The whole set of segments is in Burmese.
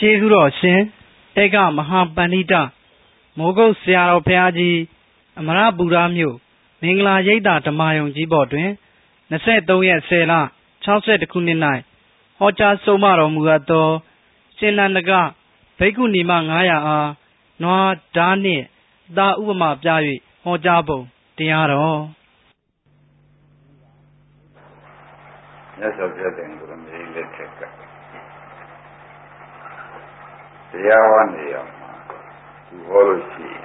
ကျေးဇူးတော်ရှင်ဧကမဟာပဏိတမိုးကုတ်ဆရာတော်ဘုရားကြီးအမရပူရမြို့မင်္ဂလာရိပ်သာဓမ္မယုံကြီးဘော်တွင်23 ရက် 10 လ 62 ခုနှစ်၌ဟောကြားဆုံးမတော်မူအပ်သောရှင်နန္ဒကဘိက္ခုနီမ900အားနွားဓားနှင့်သာဥပမာပြ၍ဟောကြားပုံတရားတော်မြတ်စွာဘုရားတင်ကိုယ်မြည်လက်ထက်ကတရားဟောနေရမှာသူဟောလို့ရှိရင်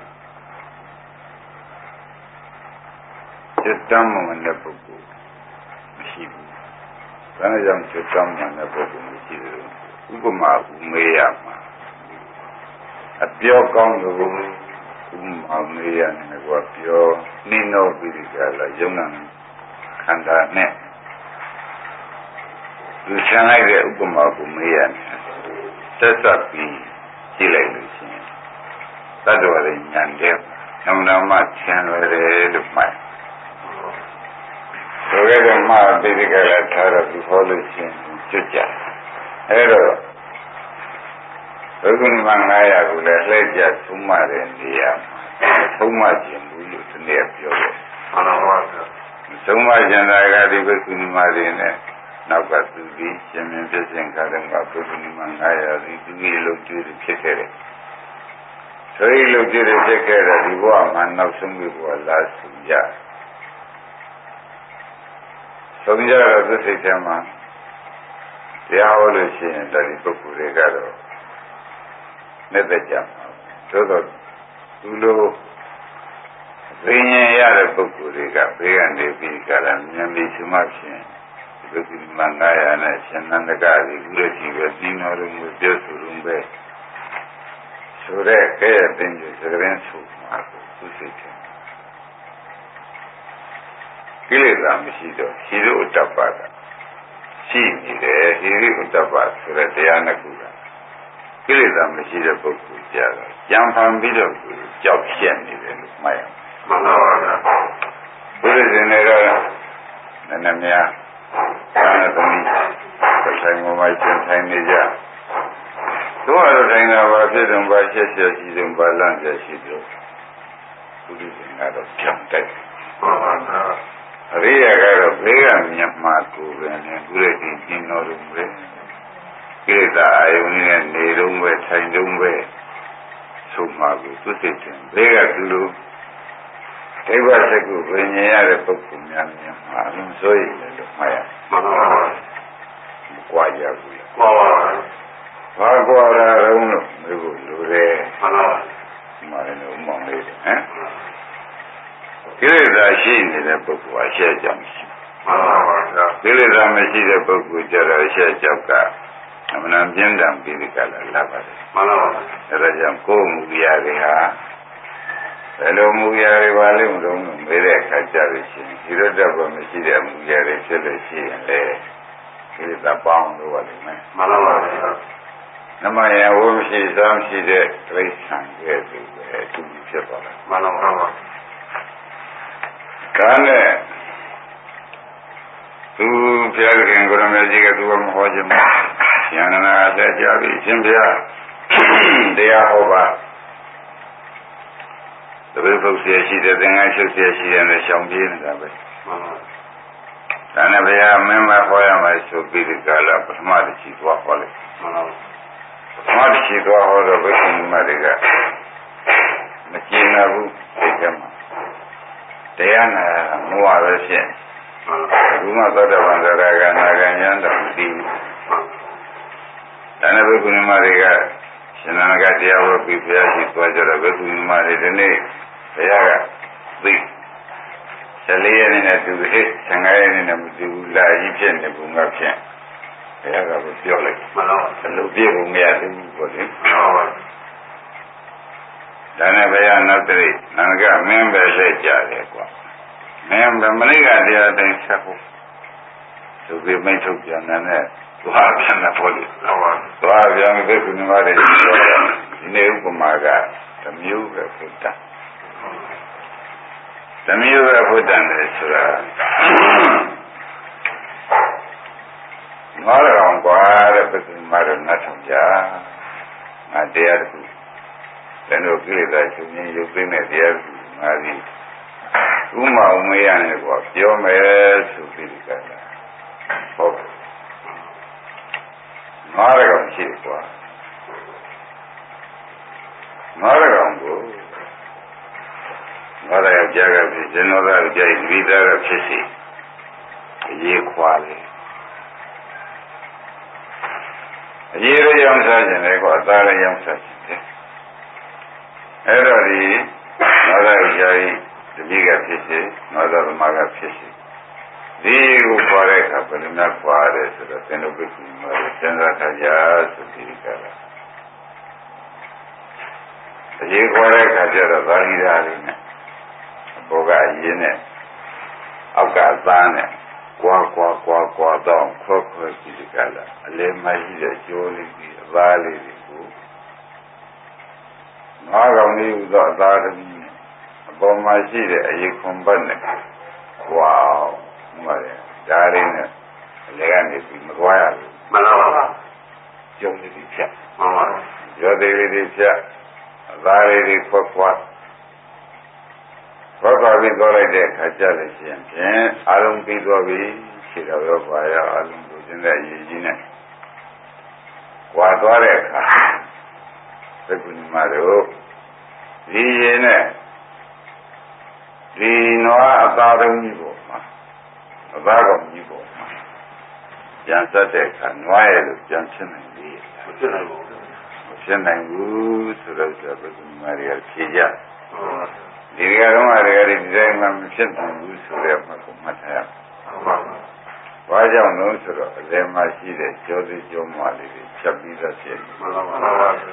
စိတ်တမ်းမှန်တဲ့ပုဂ္ဂိုလ်မရှိဘူး။ဒါကြောင့်စိတ်တမ်းမှန်တဲ့ပုဂ္ဂိုလ်မရှိဘူး။ဥပမာဥမေးရမှာအပြောကောင်းလို့ဥမာမေးရတယ်ကွာပြောနှင်းတော့ပြီးကြလားယုံနာခန္ဓာနဲ့သူဆန်းလိုက်တဲ့ဥပမာကိုမေးရတယ်ဆက်ဆက်ပြီးကြည့်လိုက်လို့ရှိရင်တတ္တဝါတွေဉာဏ်တဲ့နမနာမဆန်းလွယ်တယ်လို့မှတ်ဆိုကြတဲ့မှာပိဋကလာထားတော့ဒီဟောလို့ရှိရင်ကျွတ်ကြအဲတော့ဘုရားမ900ကိုလည်းလှည့်ကြသုံးမတဲ့နေရာသုံးမခြင်းဘူးလို့ဒီနေ့ပြောတယ်မှန်ပါပါသုံးမခြင်းတာကဒီဘုရားမတွေနဲ့နောက်ကသူကြီးရှင်မြင်းပြည့်စင်ခါတဲ့ကဘုရားမ900ဒီသူကြီးလို့ကြွေးဖြစ်ခဲ့တယ်ဆိုရင်လို့ကြွေးဖြစ်ခဲ့တဲ့ဒီဘဝမှာနောက်ဆုံးပြီးဘဝလာဆုံးကြဆုံးကြတော့သူစိတ်ထဲမှာတရားဟောလို့ရှိရင်ဒါဒီပုဂ္ဂိုလ်တွေကတော့နဲ့သက်ကြမှာသို့တော့သူလိုသိဉာဏ်ရတဲ့ပုဂ္ဂိုလ်တွေကဘေးကနေပြီးကြတာဉာဏ်ပြီးshumတ်ဖြင့်ဒီလိုဒီမှာ900နဲ့ရှင်နန္ဒကကြီးဥရတိပဲနှင်းတော်ကိုပြောဆိုရုံပဲဆိုတဲ့ကဲ့ရဲ့တင်ကြစကရင်ဆိုမှာသူစိတ်ထဲကိလေသာမရှိတော့ဟိရိဥတ္တပကရှိနေတယ်ဟိရိဥတ္တပဆိုတဲ့တရားနှစ်ခုကကိလေသာမရှိတဲ့ပုဂ္ဂိုလ်ကြတော့ကြံဖန်ပြီးတော့ကြောက်ဖြက်နေတယ်လို့မှတ်ရမှန်ပါပါဘုရားရှင်တွေကနည်းနည်းများသာသမိဆိုင်မောမိုက်ကျန်ထိုင်နေကြတို့ရထိုင်တာပါဖြစ်တယ်ပါချက်ချက်ရှိတယ်ပါလန့်ချက်ရှိတယ်ဘုရားရှင်ကတော့ကြောက်တိုက်မှန်ပါပါအရိယာကတော့ဘေးကမြတ်မှာကိုပဲနဲ့ဘုရားရှင်ကျင်းတော်လို့ပဲကိလေသာအယုန်နဲ့နေတော့ပဲထိုင်တော့ပဲဆုံးမှာကိုသူစိတ်တင်ဘေးကသူလိုဒိဗ္ဗစကုပင်ញရတဲ့ပုဂ္ဂိုလ်များများမှာအလုံးစိုးရိမ်တယ်လို့မှတ်ရမှန်ပါပါမကွာကြဘူးမှန်ပါပါဘာကွာတာတော့လို့မေးဖို့လိုတယ်မှန်ပါပါဒီမှာလည်းမောင်းလေးဟမ်ကိလေသာရှိနေတဲ့ပုဂ္ဂိုလ်အရှက်ကြောင့်ရှိမှန်ပါပါကိလေသာမရှိတဲ့ပုဂ္ဂိုလ်ကြတော့အရှက်ကြောင့်ကအမှန်ပြင်းထန်ပြီးဒီကလာလာပါတယ်မှန်ပါပါအဲဒါကြောင့်ကိုယ်မူရာတွေဟာဘယ်လိုမူရာတွေပါလိမ့်မလို့မေးတဲ့အခါကျလို့ရှိရင်ဒီရတ္တဘမရှိတဲ့မူရာတွေဖြစ်လို့ရှိရင်လေဒီသပေါင်းလို့ပါလိမ့်မယ်မှန်ပါပါနမယဝမရှိသောရှိတဲ့တိရစ္ဆာန်ရဲ့သူပဲအတူဖြစ်သွားတယ်မှန်ပါပါဒါနဲ့သူဘုရားခင်ကိုရမေကြီးကသူကမဟောခြင်းဉာဏနာအသက်ကြပြီရှင်ဘုရားတရားဟောပါတပည့်ပုဂ္ဂိုလ်ရှိတဲ့သင်္ကန်းချုပ်ရှိတဲ့နဲ့ရှောင်ပြေးနေတာပဲမှန်ပါဒါနဲ့ဘုရားမင်းမဟောရမယ်ဆိုပြီးဒီကလာပထမတစ်ချီသွားဟောလိုက်မှန်ပါပထမတစ်ချီသွားဟောတော့ဘုရားမတွေကမကျင်နာဘူးဒီကမှာတရားနာမိုးရပဲဖြစ်ဘုမသောတပန်သရကနာဂံယံတော်မသိဘူးဒါနဲ့ဘုရားမတွေကရှင်နာကတရားဝပြီးဘုရားရှိသွားကြတော့ဘုရားမတွေဒီနေ့ဘုရားကသိ14ရက်နဲ့သူဟိ15ရက်နဲ့မတူဘူးလာကြီးဖြစ်နေဘူးငါဖြင့်ဘုရားကပြောလိုက်မှန်ပါအလုပ်ပြေဖို့မရသေးဘူးပေါ့လေမှန်ပါဒါနဲ့ဘုရားနောက်တည်းနာကမင်းပဲလက်ကြတယ်ကွာမင်းဗမလိကတရားတိုင်းဆက်ဖို့သူပြမိတ်ထုတ်ပြန်တဲ့သွားပြန်တာပေါ့လေသွားပြန်ဘယ်ကုဏမတွေဒီနေ့ဥပမာကသမျိုးပဲဘုဒ္ဓသမျိုးပဲဘုဒ္ဓနဲ့ဆိုတာငါးကောင်ကွာတဲ့ပုဂ္ဂိုလ်မှာတော့နတ်ထောင်ကြ ngāတရားတစ်ခုတန်တို့ကိလေသာချုပ်ငြိမ်းရုပ်သိမ်းတဲ့တရားတစ်ခုငါသည်ဥမအောင်မရနဲ့ကွာပြောမယ်ဆိုပြီးဒီကလာဟုတ်ငါးရကောင်ရှိကွာငါးရကောင်ကိုငါးရယောက်ျားကဖြစ်ဇင်တော်သားကြိုက်တပိသားကဖြစ်စီအရေးခွာလေအရေးရရောင်းစားခြင်းလေကွာအသားရရောင်းစားခြင်းလေအဲ့တော့ဒီငါးရယောက်ျားကြီးတပိကဖြစ်စီငါးရသမားကဖြစ်စီဒီကိုခေါ်တဲ့အခါဘယ်လိုများခေါ်ရဲဆိုတော့သင်တို့ဘုရားမှာစဉ်းစားထားကြဆိုပြီးကြတာအရေးခေါ်တဲ့အခါကျတော့ဗာလိဓာလေးနဲ့အပေါ်ကအရင်နဲ့အောက်ကအသားနဲ့ကွာတော့ခေါ်ပြီးကြတာအလဲမရှိတဲ့ကြိုးလေးကြီးအသားလေးတွေကိုငါးကောင်လေးဥသောအသားတစ်ကြီးနဲ့အပေါ်မှာရှိတဲ့အရေးခွန်ပတ်နဲ့ကွာမှန်တယ်ဒါလေးနဲ့အလဲကနေပြီးမသွားရဘူးမှန်ပါပါကျုံလေးဖြတ်မှန်ပါရောသေးလေးတွေဖြတ်အသားလေးတွေခွက်ပြီးသွားလိုက်တဲ့အခါကျလို့ရှိရင်ဖြင့်အာလုံးပြီးသွားပြီခြေတော်ရောပါရအာလုံးကိုကျင်းတဲ့ရည်ကြီးနဲ့ကွာသွားတဲ့အခါသက္ကုဏီမတို့ဒီရင်နဲ့ဒီနွားအသားတုံးကြီးပေါ့မှာအသားကောင်ကြီးပေါ့မှာပြန်ဆက်တဲ့အခါနွားရဲ့လို့ပြန်ဖြစ်နိုင်ပြီမဖြစ်နိုင်ဘူးဆိုတော့သက္ကုဏီမတွေကဖြေကြဒီကရုံးတွေကဒီတိုင်းမှမဖြစ်နိုင်ဘူးဆိုတဲ့မှတ်ကိုမှတ်ထားရ။ဘာကြောင့်လဲဆိုတော့အလယ်မှာရှိတဲ့ကြောသိကြောမလေးတွေဖြတ်ပြီးသားဖြစ်နေ။မှန်ပါပါ။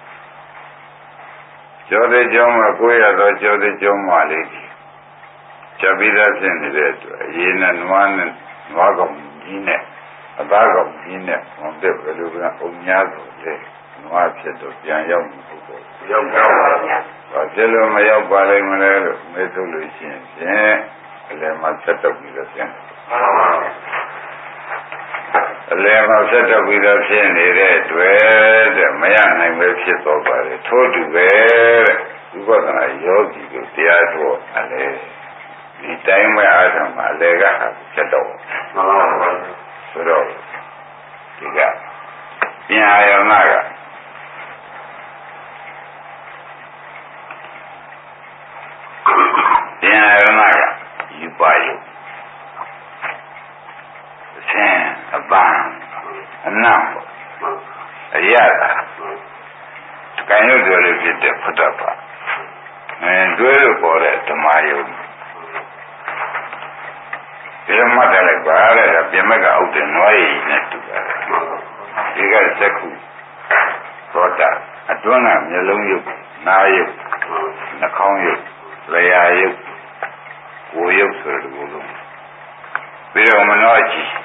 ကြောသိကြောမကိုရတော့ကြောသိကြောမလေးဖြတ်ပြီးသားဖြစ်နေတဲ့အတွက်အရင်ကနွားကောင်ကြီးနဲ့အသားကောင်ကြီးနဲ့ဟောတဲ့ဘယ်လိုကအုံများဆိုလေနွားဖြစ်တော့ပြန်ရောက်မှုဟုတ်တော့ရောက်ပါဗျာ။ဘာဖြစ်လို့မရောက်ပါလိမ့်မလဲလို့မေးထုတ်လို့ရှိရင်ဖြင့်အလယ်မှာဆက်တော့ပြီးတော့ပြန်အလယ်မှာဆက်တော့ပြီးတော့ဖြစ်နေတဲ့တွေ့တဲ့မရနိုင်ပဲဖြစ်တော့ပါတယ်ထို့တူပဲတဲ့ဥပဒနာယောဂီကိုတရားတော်အလယ်ဒီတိုင်းမဲ့အားထုတ်မှာအလယ်ကဆက်တော့ဆိုတော့ဒီကပြန်အာယနာကပြန်ရနာကယူပါယအဆင်းအပန်းအနံ့အရသာကံရုပ်တွေလေးဖြစ်တဲ့ဖတ်တပါတွဲလို့ပေါ်တဲ့ဓမ္မယုံဒီလိုမှတ်တယ်လိုက်ပါတဲ့ပြင်မကအုပ်တဲ့နွားရည်နဲ့တူပါတယ်ဒီကစက္ခုသောတာအတွန်းကမျိုးလုံးယုတ်နာယုတ်နှာခေါင်းယုတ်လျာယုတ်ကိုယုတ်ဆိုတဲ့ဘုလုံးပြီးတော့မနှောကြည့်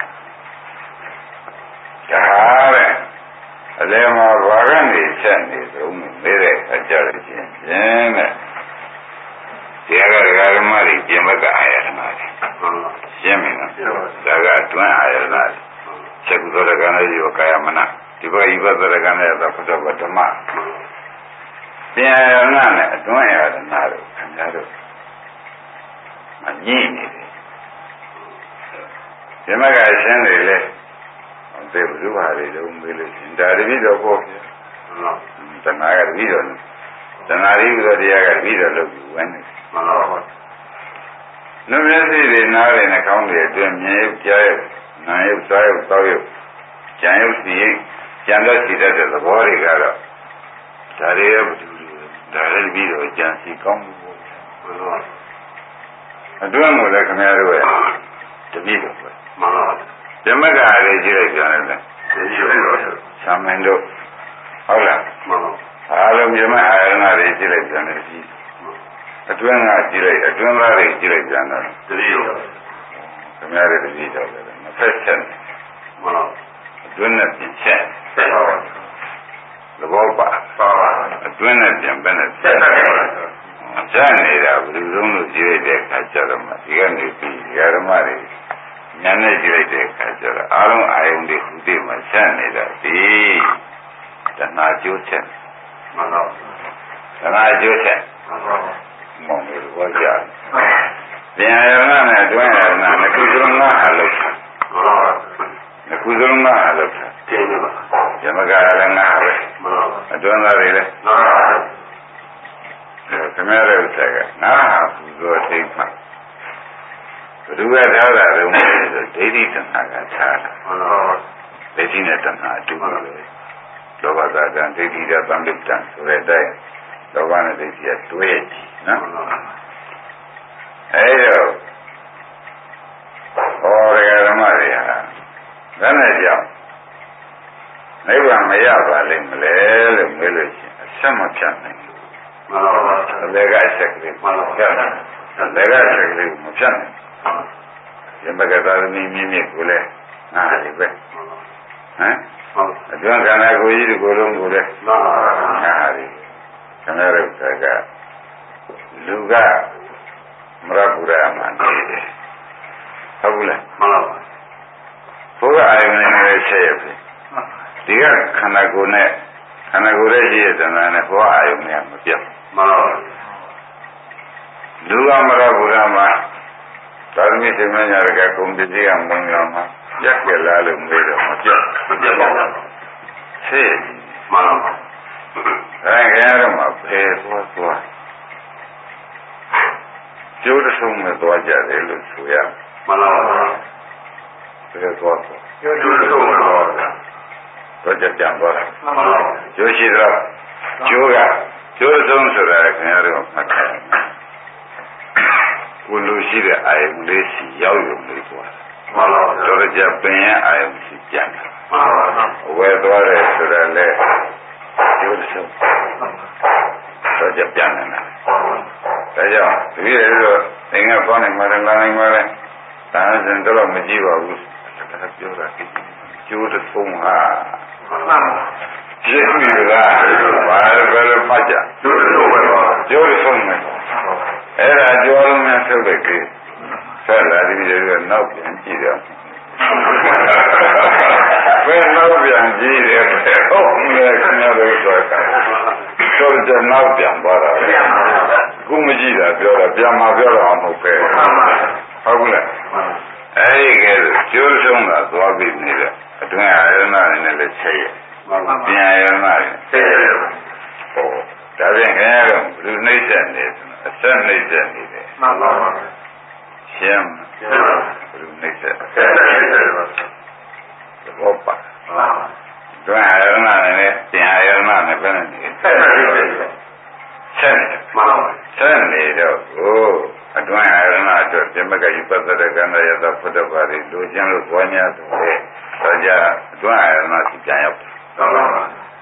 ဒါတဲ့အလယ်မှာဘာကနေဆက်နေသုံးနေတဲ့အခါကျတော့ချင်းပြင်းတဲ့တရားဓမ္မတွေပြင်မကအာရဏတွေရှင်းပြီနော်ဒါကအတွင်းအာရဏတွေချက်ကုသောကံလေးရောကာယမနဒီဘဤဘသောကံလေးတော့ဖတ်တော့ဓမ္မပြန်အာရဏနဲ့အတွင်းအာရဏတို့ခင်ဗျားတို့မငြိနေတယ်ဒီမှာကရှင်းတယ်လေသေဘုရားတွေလုံးမေးလို့ရှင်ဒါတပိတော့ပေါ့ဗျာတဏှာကတပိတော့တဏှာရိဥဒ္ဒတရားကတပိတော့လို့ဝင်နေမှန်ပါပါနုမျက်စိတွေနားတွေနှာခေါင်းတွေအတွင်းမြင်ရုပ်ကြားရုပ်နားရုပ်စားရုပ်သောက်ရုပ်ကြံရုပ်စီရုပ်ကြံတော့စီတတ်တဲ့သဘောတွေကတော့ဒါတွေရဘူးဒါလည်းပြီးတော့ကြံစီကောင်းဘူးပေါ့မှန်ပါအတွင်းကိုလည်းခင်ဗျားတို့ရဲ့တပိတော့ပဲမှန်ပါဓမ္မကလေးကြည့်လိုက်ပြန်တယ်ကြည့်လိုက်တော့သာမန်တို့ဟုတ်လားမှန်ပါအားလုံးဓမ္မအာရဏတွေကြည့်လိုက်ပြန်တယ်ကြည့်အတွင်းကကြည့်လိုက်အတွင်းသားတွေကြည့်လိုက်ပြန်တော့တတိယခင်ဗျားတို့တတိတော့လည်းမဖက်ချက်မှန်ပါအတွင်းနဲ့ပြင်ချက်ဆက်ပါသဘောပါအတွင်းနဲ့ပြင်ပဲနဲ့ဆက်ကြနေတာဘယ်လိုလုံးလို့ကြည့်လိုက်တဲ့အခါကျတော့မှဒီကနေပြီးဓမ္မတွေဉာဏ်နဲ့ကြည့်လိုက်တဲ့အခါကျတော့အားလုံးအာယုန်တွေဟူသည်မှာဆက်နေတာဒီတဏဏှာကျိုးချက်မှန်ပါတဏှာကျိုးချက်မှန်ပါမောင်လေးဘောကြပြန်ရဏနဲ့တွင်းရဏနှစ်ခုစလုံးငါဟာလို့နှစ်ခုစလုံးငါဟာလို့သိနေပါယမကလည်းငါပဲမှန်ပါအတွင်းသားတွေလည်းမှန်ပါခင်ဗျားတို့ဆက်ကငါဟာပူဇော်သိမှဘယ်သူကထားတာလဲဆိုဒိဋ္ဌိတဏှာကထားတာမှန်ပါဒိဋ္ဌိနဲ့တဏှာအတူတူပဲလောဘသာတံဒိဋ္ဌိရသံဃတံဆိုတဲ့အတိုင်းလောဘနဲ့ဒိဋ္ဌိကတွဲကြည့်နော်အဲဒါဟောရဓမ္မတွေဟာဘယ်နဲ့ကြောင့်နိဗ္ဗာန်မရပါလိမ့်မလဲလို့မေးလို့ရှိရင်အဆက်မဖြတ်နိုင်ဘူးမှန်ပါပါလေကအဆက်ကလေးမှန်ပါပါလေကအဆက်ကလေးမဖြတ်နိုင်ယမကသာသမီမြင့်မြင့်ကိုလည်းငါးတယ်ပဲဟမ်အတွင်းခန္ဓာကိုယ်ကြီးဒီကိုယ်လုံးကိုလည်းမှန်ပါပါငါးတယ်ခန္ဓာရုပ်ကလူကမရပူရမှာနေတယ်ဟုတ်ဘူးလားမှန်ပါပါဘုရားအာယုန်နဲ့ဆက်ရပြီဒီကခန္ဓာကိုယ်နဲ့ခန္ဓာကိုယ်ရဲ့ရှိတဲ့သဏ္ဍာန်နဲ့ဘုရားအာယုန်နဲ့မပြတ်မှန်ပါပါလူကမရပူရမှာသာသမီသမညာရကကုံပစ္စည်းကမုံရောမှာပြက်ကြလားလို့မေးတော့မပြတ်ပါဘူးဆေးမှန်ပါပါအဲခင်ဗျားတို့မှာဘယ်သွားကျိုးတဆုံးနဲ့သွားကြတယ်လို့ဆိုရမှန်ပါပါဘယ်သွားကျိုးတဆုံးနဲ့သွားကြကြံသွားတာမှန်ပါပါကျိုးရှိတော့ကျိုးတဆုံးဆိုတာခင်ဗျားတို့မှတ်ထားတယ်ကိုလိုရှိတဲ့အာယုံလေးစီရောက်ရုံလေးသွားမှန်ပါပါတော့ကြပင်ရဲ့အာယုံစီကြံတာမှန်ပါပါဝယ်သွားတယ်ဆိုတာလေကျိုးတဆုံးတော့ကြပြန်နေတာဒါကြောင့်ဒီလိုတော့သင်္ကသွားနိုင်မှာလည်းလာနိုင်မှာလည်းဒါဆိုတော့မကြည့်ပါဘူးဒါပြောတာကျိုးတဆုံးဟာရှင်းပြီလားဘာလို့ဖတ်ကြကျိုးတဆုံးပဲကျိုးတဆုံးပဲအဲ့ဒါကြောလုံးနဲ့ဆုပ်တဲ့ကိဆက်လာဒီလိုနောက်ပြန်ကြည့်တော့ဘယ်နောက်ပြန်ကြည့်တယ်ဟုတ်မယ်ခင်ဗျားတို့ဆိုတာတော့ကျနောက်ပြန်သွားတာခုမကြည့်တာပြောတာပြန်มาပြောတော့မဟုတ်ပဲဟုတ်ဘူးလားအဲဒီကဲကျိုးဆုံးတာသွားပြီးနေတဲ့အတွင်းအာရဏနဲ့လည်းဆက်ရပြန်အာရဏနဲ့ဆက်ရဟောဒါဖြင့်ခင်ဗျားတို့လူနှိမ့်ဆက်နေအဆက်နှိမ့်ဆက်နေတယ်မှန်ပါပါရှင်းလူနှိမ့်ဆက်ဘောပါတွင်အာရဏနဲ့ပြန်အာရဏနဲ့ပဲနေဆက်မှန်ပါဆက်နေတော့အတွင်းအာရဏအတွက်ပြမကယူပသရကန္တရသဖုဒ္ဓဘာတွေလိုချင်လို့ပွားများဆိုတဲ့တော့ကြအတွင်းအာရဏစီပြန်ရောက်တယ်မှန်ပါ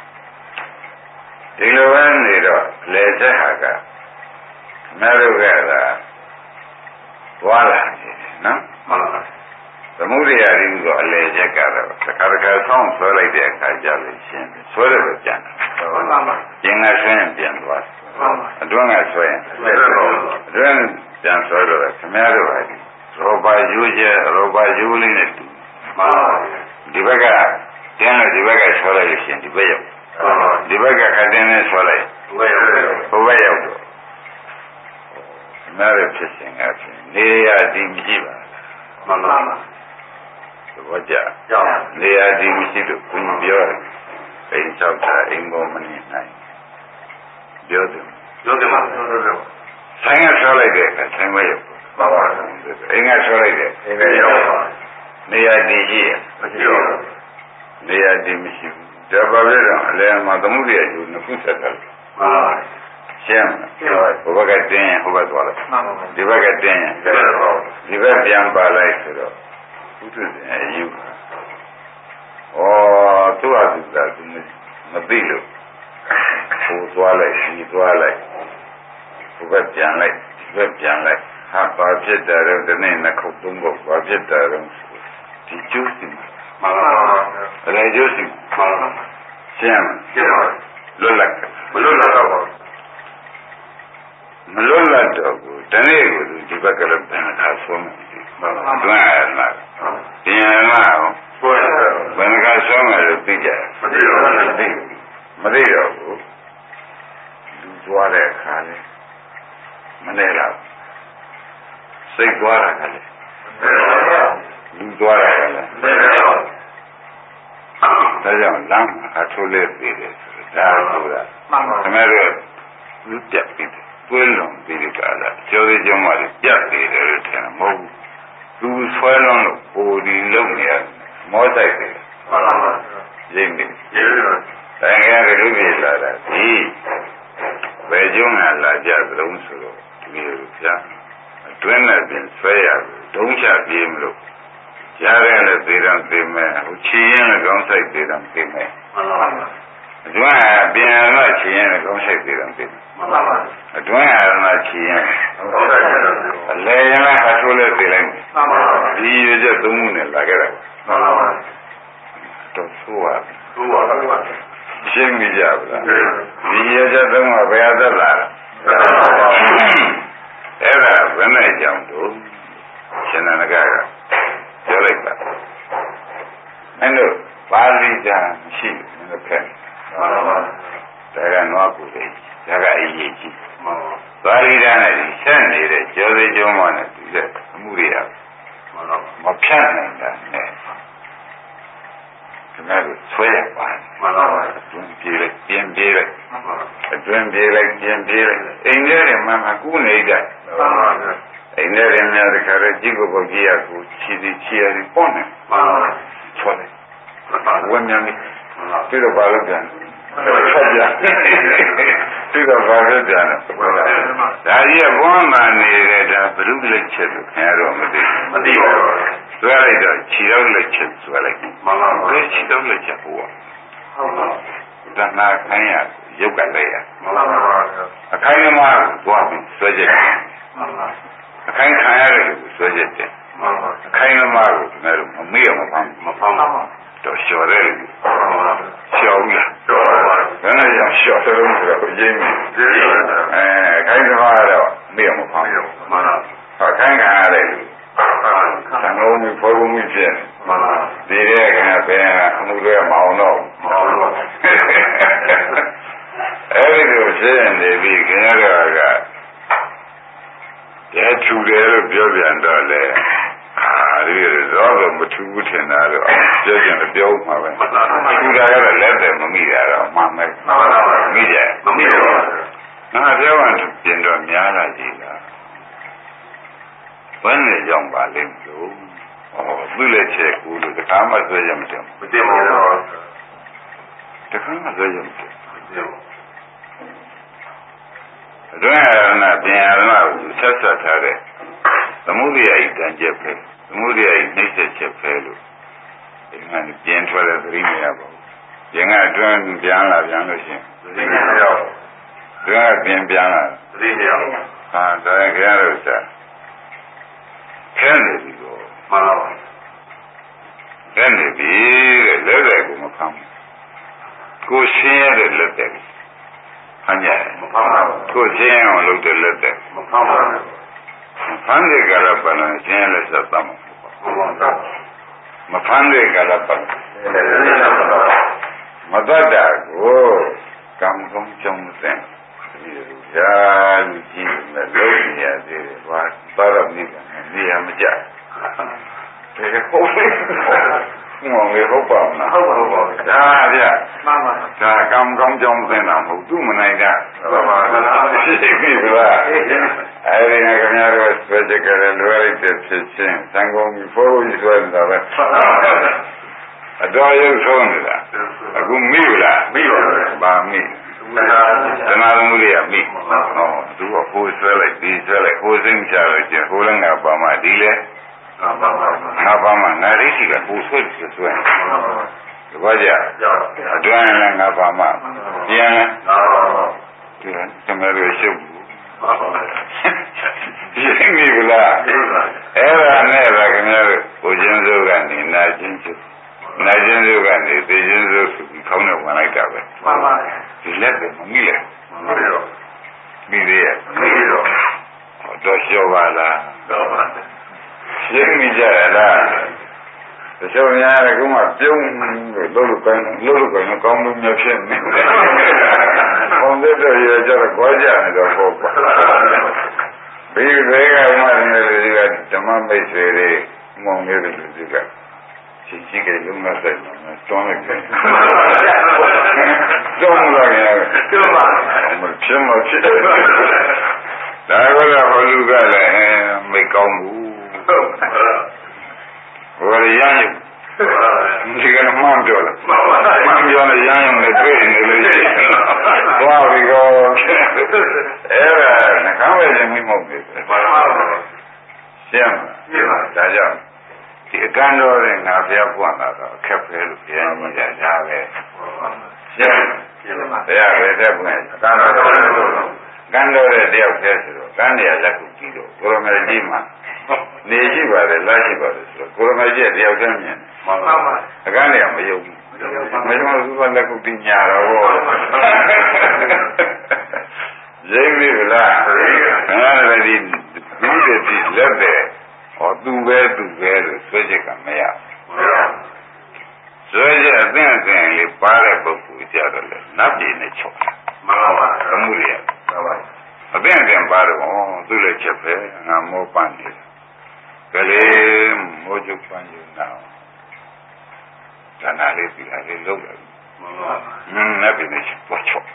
ဒီလိုပဲနေတော့လေဆက်ဟာကမရုပ်ကသာဝါလာနေတယ်နော်မှန်ပါသမုဒိယရင်းကအလေချက်ကတော့တစ်ခါဆောင်းဆွဲလိုက်တဲ့အခါကျလို့ရှင်းတယ်ဆွဲတယ်ပဲပြန်တယ်မှန်ပါကျင်ကဆွဲရင်ပြန်သွားမှန်ပါအတွင်းကဆွဲရင်အတွင်းပြန်ဆွဲတော့ခင်ဗျားတို့ဟာဒီရောဘာယူကျရောဘာယူလေးနဲ့တူမှန်ပါဒီဘက်ကတင်းလို့ဒီဘက်ကဆွဲလိုက်လို့ရှင်းဒီဘက်ရောက်ဒီဘက်ကခတင်းနဲ့ဆွဲလိုက်ဟိုဘက်ရောက်တော့နားရဖြစ်စဉ်ကဖြစ်နေရဒီမရှိပါမှန်ပါသဘောကျနေရဒီမရှိလို့ဘုန်းကြီးပြောတယ်အိမ်ချောက်တာအိမ်ပေါ်မနေနိုင်ပြောတယ်မှာဆိုင်ကဆွဲလိုက်တဲ့ဆိုင်မရောက်ပါပါအိမ်ကဆွဲလိုက်တဲ့အိမ်ကရောက်ပါနေရဒီရှိရမရှိတော့နေရဒီမရှိဘူးဒါပါပဲတော့အလဲမှာသမှုရိယယူနှစ်ခုဆက်တယ်မှန်ပါရှင်းဟိုဘက်ကတင်းရင်ဟိုဘက်သွားလိုက်ဒီဘက်ကတင်းရင်ဒီဘက်ပြန်ပါလိုက်ဆိုတော့ဘုသူရှင်အယူဩသူ့ဟာသူကသူမသိလို့ဟိုသွားလိုက်ဒီသွားလိုက်ဟိုဘက်ပြန်လိုက်ဒီဘက်ပြန်လိုက်ဟာဘာဖြစ်တယ်တော့ဒီနေ့နှစ်ခုသုံးခုဘာဖြစ်တယ်တော့ဒီကျိုးစီမှန်ပါအလေကျိုးစီမှန်ပါရှင်းလွတ်လပ်မလွတ်လပ်တော့မလွတ်လပ်တော့ဘူးတနေ့ကိုဒီဘက်ကလည်းပြန်လာဆုံးမယ်မှန်ပါတွန်းရလာပြန်လာဘယ်ကဆုံးမယ်လို့သိကြမသိတော့ဘူးမသိတော့ဘူးလူသွားတဲ့အခါလဲမနေတော့စိတ်သွားတာကလည်းလူသွားတာကလည်းဒါကြောင့်လမ်းအထိုးလေးသေးတယ်ဒါဆိုတာတကယ်တော့လူပြတ်ပြီးတွဲလုံးပြီးကြတာကျော်သေးကျော်မှလည်းပြတ်သေးတယ်လို့ထင်မဟုတ်ဘူးသူဆွဲလုံးလို့ပိုဒီလုံးနေရမောဆိုင်တယ်ရိပ်နေတိုင်းကလူပြေလာတာဒီဘယ်ကျုံးလာကြသလုံးဆိုတော့ဒီလိုပြအတွင်းနဲ့ပြင်ဆွဲရဒုံးချပြေးမလို့ကြားရဲနဲ့သေတယ်သိမယ်ဟိုချီရင်လည်းကောင်းဆိုင်သေးတယ်သိမယ်အတွင်းကပြင်ရချီရင်လည်းကောင်းဆိုင်သေးတယ်သိမယ်အတွင်းကချီရင်အလဲရင်လည်းအထိုးလေးသိလိုက်ဒီရကြသုံးမှုနဲ့လာခဲ့တာတော့ဆိုးပါရှင်းမိကြပါလားဒီရကြသုံးကဘယ်အသက်လာလဲအဲ့ဒါဘယ်နဲ့ကြောင့်တို့ရှင်နာကပြောလိုက်ပါအဲ့လိုပါဠိတန်ရှိတယ်ဖက်ဒါကနွားကူလေးဒါကအရေးကြီးပါဠိတန်နဲ့ဆက်နေတဲ့ကျော်စေကျော်မနဲ့ဒီကအမှုတွေကမဖြတ်နိုင်တာနဲ့ခင်ဗျားတို့ဆွဲရပါမှန်ပါပါတွင်ပြေးလိုက်ပြင်းပြေးလိုက်အတွင်ပြေးလိုက်ပြင်းပြေးလိုက်အိမ်ထဲမှာမှကူးနေကြမှန်ပါပါအိမ်ထဲများတခါတော့ကြည့်ကိုပုတ်ကြီးရကိုချီချီရပေါ့နေမှန်ပါပါဆွဲလိုက်ဝမ်းမြန်ပြီးတော့ပါလို့ပြန်ဆက်ကြပြီးတော့ပါလို့ပြန်ဒါကြီးကဘွမ်းမှနေတဲ့ဒါဘုရုလက်ချက်လို့ခင်ဗျားတို့မသိပါဘူးဆွဲလိုက်တော့ခြေတော့လက်ချက်ဆွဲလိုက်မှန်ပါပါခြေတော့လက်ချက်ဟိုဟုတ်ပါဘူးဒါနာခိုင်းရရုပ်ကလေးရမှန်ပါပါအခိုင်းအမားသွားပြီးဆွဲချက်မှန်ပါအခိုင်းခံရတယ်လို့ဆွဲချက်တယ်မှန်ပါအခိုင်းအမားကိုခင်ဗျားတို့မမေ့အောင်မဖောင်းတော့လျှော်တယ်လျှော်ဘူးလားလျှော်ပါဘယ်နဲ့ကြောင့်လျှော်တယ်လို့ဆိုတော့အရင်ခိုင်းသမားတော့မေ့အောင်မဖောင်းမှန်ပါခိုင်းခံရတယ်သံဃာ့မျိုးဖော်မှုဖြစ်မှန်ပါဒီတဲ့ကဘယ်အမှုတွေမအောင်တော့အဲ့ဒီလိုဖြစ်နေပြီခင်ဗျားတို့ကတဲထူတယ်လို့ပြောပြန်တော့လေဒီတော့မထူဘူးထင်တာတော့ပြောကြတယ်ပြောမှာပဲထူတာကတော့လက်တယ်မမိတာတော့မှန်မယ်မိတယ်မမိတော့ငါပြောရင်ပြင်တော့များလာကြည့်လားဘယ်နဲ့ကြောင့်ပါလိမ့်မလို့သူ့လက်ချက်ကူလို့တခါမှဆွဲရမတယ်မတင်ပါဘူးတခါမှဆွဲရမတယ်အတွင်းအရဏပြင်အရဏကိုဆက်ဆက်ထားတဲ့သမုဒိယဤတန်ကျက်ပဲသမုဒိယဤနှိမ့်ဆက်ချက်ပဲလို့ဒီမှာပြင်ထွက်တဲ့သတိမရပါဘူးပြင်ကအတွင်းပြန်လာပြန်လို့ရှိရင်သတိမရဘူးအတွင်းကပြင်ပြန်လာသတိမရဘူးဟာဒါကြရလို့စားခဲနေပြီတော့မှန်ပါပါခဲနေပြီတဲ့လက်ကိုမဖမ်းကိုရှင်းရတဲ့လက်တဲ့ဖမ်းရတယ်မဖမ်းပါဘူးကိုရှင်းအောင်လုပ်တဲ့လက်တဲ့မဖမ်းပါဘူးဖမ်းတဲ့ကလည်းပလန်ရှင်းရလက်သက်သမှာမဖမ်းတဲ့ကလည်းပလန်မတတ်တာကိုကံကောင်းကြောင်းတဲ့ရာလူကြီးနဲ့လုံးနေရသေးတယ်ဘာသာရမိကနေရမကြတယ်ဟုတ်တယ်ငေါငယ်ဟုတ်ပါမလားဟုတ်ပါဒါဗျမှန်ပါဒါကံကောင်းကြောင်းသင်တာမဟုတ်သူ့မနိုင်တာမှန်ပါဖြစ်ပြီလားအဲဒီကခင်ဗျားတို့ဆွဲကြကြတယ်လွယ်လိုက်တဲ့ဖြစ်ချင်းသံဃာကြီးဖိုးကြီးဆွဲနေတာပဲအတော်ရုပ်ဆုံးနေတာအခုမိလားမိပါဘူးဗာမိသနာသမုဒိယမိဟောသူကဟိုဆွဲလိုက်ဒီဆွဲလိုက်ဟိုစိမ့်ချလို့ကျဟိုလည်းငါပါမှဒီလည်းငါပါမှငါရိရှိကဟိုဆွဲဆွဲဒီဘာကြအတွင်းလည်းငါပါမှပြန်လည်းဒီကမရရှုပ်ရှင်းပြီလားအဲ့ဒါနဲ့ဗာခင်ဗျားတို့ဟိုချင်းစိုးကနေနာချင်းချုပ်နာကျင်စုကနေသိချင်းစုခေါင်းနဲ့ဝင်လိုက်တာပဲမှန်ပါဒီလက်ပဲမမိလဲမိသေးရဲ့မိတော့တော့လျှော့ပါလားတော့ပါရှင်းမိကြရလားချို့များလည်းခုမှပြုံးလို့လို့ကောင်းလို့မျိုးဖြစ်နေ။ဘုံသက်တော့ရကြတော့ကြွားကြနေတော့ပေါ့ကွာ။ဒီဘဲကမှလည်းဒီကဓမ္မမိတ်ဆွေတွေမောင်လေးတွေဒီကရှိကလုံးမဆိုင်တော့တွန်းလိုက်တယ်။တွန်းလာရတယ်။တွန်းပါ။မဖြစ်မဖြစ်။ဒါကလည်းဟောလူကလည်းမိကောင်းဘူး။ဟိုရရမ်းဒီကမှန်ပြောလားမှန်ပြောနေရမ်းနေတွေ့နေလို့ရှိရင်သွားပြီးတော့အဲ့ဒါနှကောင်းပဲနေမဟုတ်ဘူးရှင်းပါဒါကြောင့်ဒီအကန့်တော်တဲ့ငါဘုရားပွင့်လာတော့အခက်ပဲလို့ဘုရားကြီးကဒါပဲရှင်းပါဘုရားပဲတဲ့ပွင့်အကန့်တော်တဲ့တယောက်တည်းဆိုတော့ကန်းနေရလက်ကိုကြည့်တော့ကိုရမေကြီးမှာနေရှိပါတယ်လားရှိပါတယ်ဆိုတော့ကိုရမေကြီးတယောက်တည်းမြင်မှန်ပါပါအကန်းနေရမယုံဘူးမယုံဘူးကလက်ကိုပြညာတော့ရိပ်ပြီလားအဲ့ဒါဒီဒီဒီလက်တဲ့ဟောသူပဲလို့ဆွဲချက်ကမရဆွဲချက်အသင့်လေးပါတဲ့ပုဂ္ဂိုလ်ကြတော့လေနတ်ပြည်နဲ့ချုပ်မှန်ပါပါသမှုရမှန်ပါအသင့်ပါတော့သူလည်းချက်ပဲငါမောပန်းနေတယ်ကလေးမိုးချုပ်ပန်းယူနာဒါနာလေးပြလာလေးလုံးတယ်မှန်ပါနတ်ပြည်နဲ့ပေါ်ချုပ်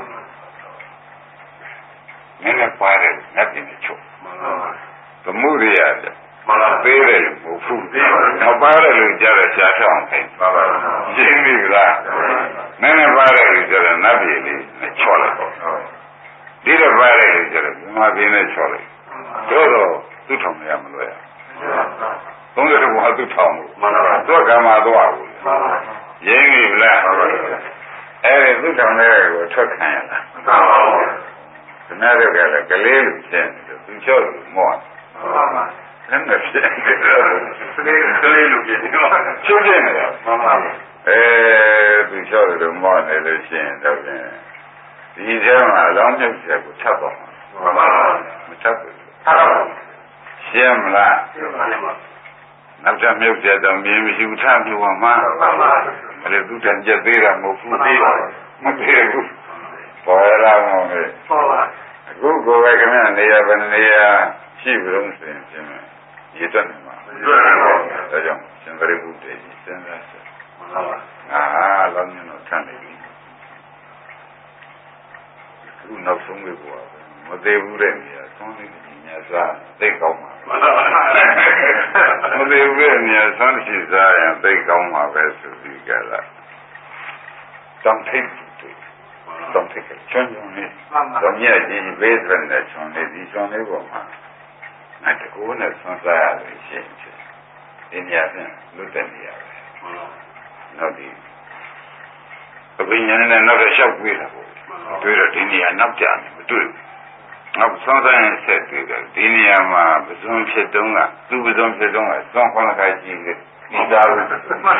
နည်းနည်းပါတယ်နတ်ပြည်နဲ့ချုပ်မှန်ပါသမှုရရတယ်မလားသေးတယ်မဟုတ်ဘူးမပါတယ်လို့ကြားတယ်ရှားထောင်းခိုင်းပါပါရှင်းပြီလားနည်းနည်းပါတယ်လို့ကြားတယ်နတ်ပြည်လေးနဲ့ချော်လိုက်တော့ဒီတော့ပါတယ်လို့ကြားတယ်ဘုမာပြည်နဲ့ချော်လိုက်တော့သူ့ထောင်ရမလို့ရသုံးတဲ့ဘုဟာသူ့ထောင်လို့မှန်ပါသူ့ကံမှာသွားဘူးရင်းပြီလားအဲ့ဒီသူ့ထောင်တဲ့ကိုထွက်ခံရတာမှန်ပါဘူးခင်ဗျားတို့ကလည်းကလေးလို့ရှင်းတယ်သူချော့လို့မော့မှန်ပါအဲ့ဒါဖြစ်တယ်ကလေးလူဖြစ်တယ်ချုပ်နေတယ်မှန်ပါသူလျှော့တယ်မောနေလို့ရှိရင်တော့ဒီထဲမှာအလောင်းမြုပ်ချက်ကိုချက်တော့မှန်ပါမချက်ဘူးရှင်းမလားရှင်းပါလိမ့်မယ်နောက်ထပ်မြုပ်ချက်တော့မြင်မရှိဘူးထားမြုပ်ပါမှာမှန်ပါအဲ့ဒါသူတန်ကြသေးတာမဟုတ်ဘူးမသေးဘူးပေါ်လာမောင်လေးဟုတ်ပါအခုကိုယ်ပဲခင်ဗျနေရာဘယ်နေရာရှိပြီလို့ဆိုရင်ရှင်းမယ်ရည်တတ်နေမှာဒါကြောင့်ရှင်ဗရိပုတ္တေကြီးစဉ်းစားဆက်မှန်ပါပါလောင်းညတော့ထမ်းနေပြီခုနောက်ဆုံးလေးကိုမသေးဘူးတဲ့နေရာသုံးလေးကြီးများစားသိကောင်းမှာမသေးဘူးတဲ့နေရာသုံးရှိစားရင်သိကောင်းမှာပဲဆိုပြီးကြလားတောင်းထိပ်တောင်းထိပ်ချွန်းချွန်းလေးတော့မြတ်ကြီးဘေးထွက်တဲ့ချွန်းလေးဒီချွန်းလေးပေါ်မှာအဲ့တကူနဲ့ဆွမ်းစားရလို့ရှိရင်ဒီနေရာပြန်လွတ်တဲ့နေရာပဲနောက်ဒီအပင်ညာနဲ့နောက်တော့လျှောက်ပြေးတာပေါ့တွေ့တော့ဒီနေရာနောက်ကြတယ်မတွေ့ဘူးနောက်ဆွမ်းစားရင်ဆက်တွေ့တယ်ဒီနေရာမှာပဇွန်ဖြစ်တုံးကသူ့ပဇွန်ဖြစ်တုံးကသွန်ခွန်ခါကြီးလေဒီသားလို့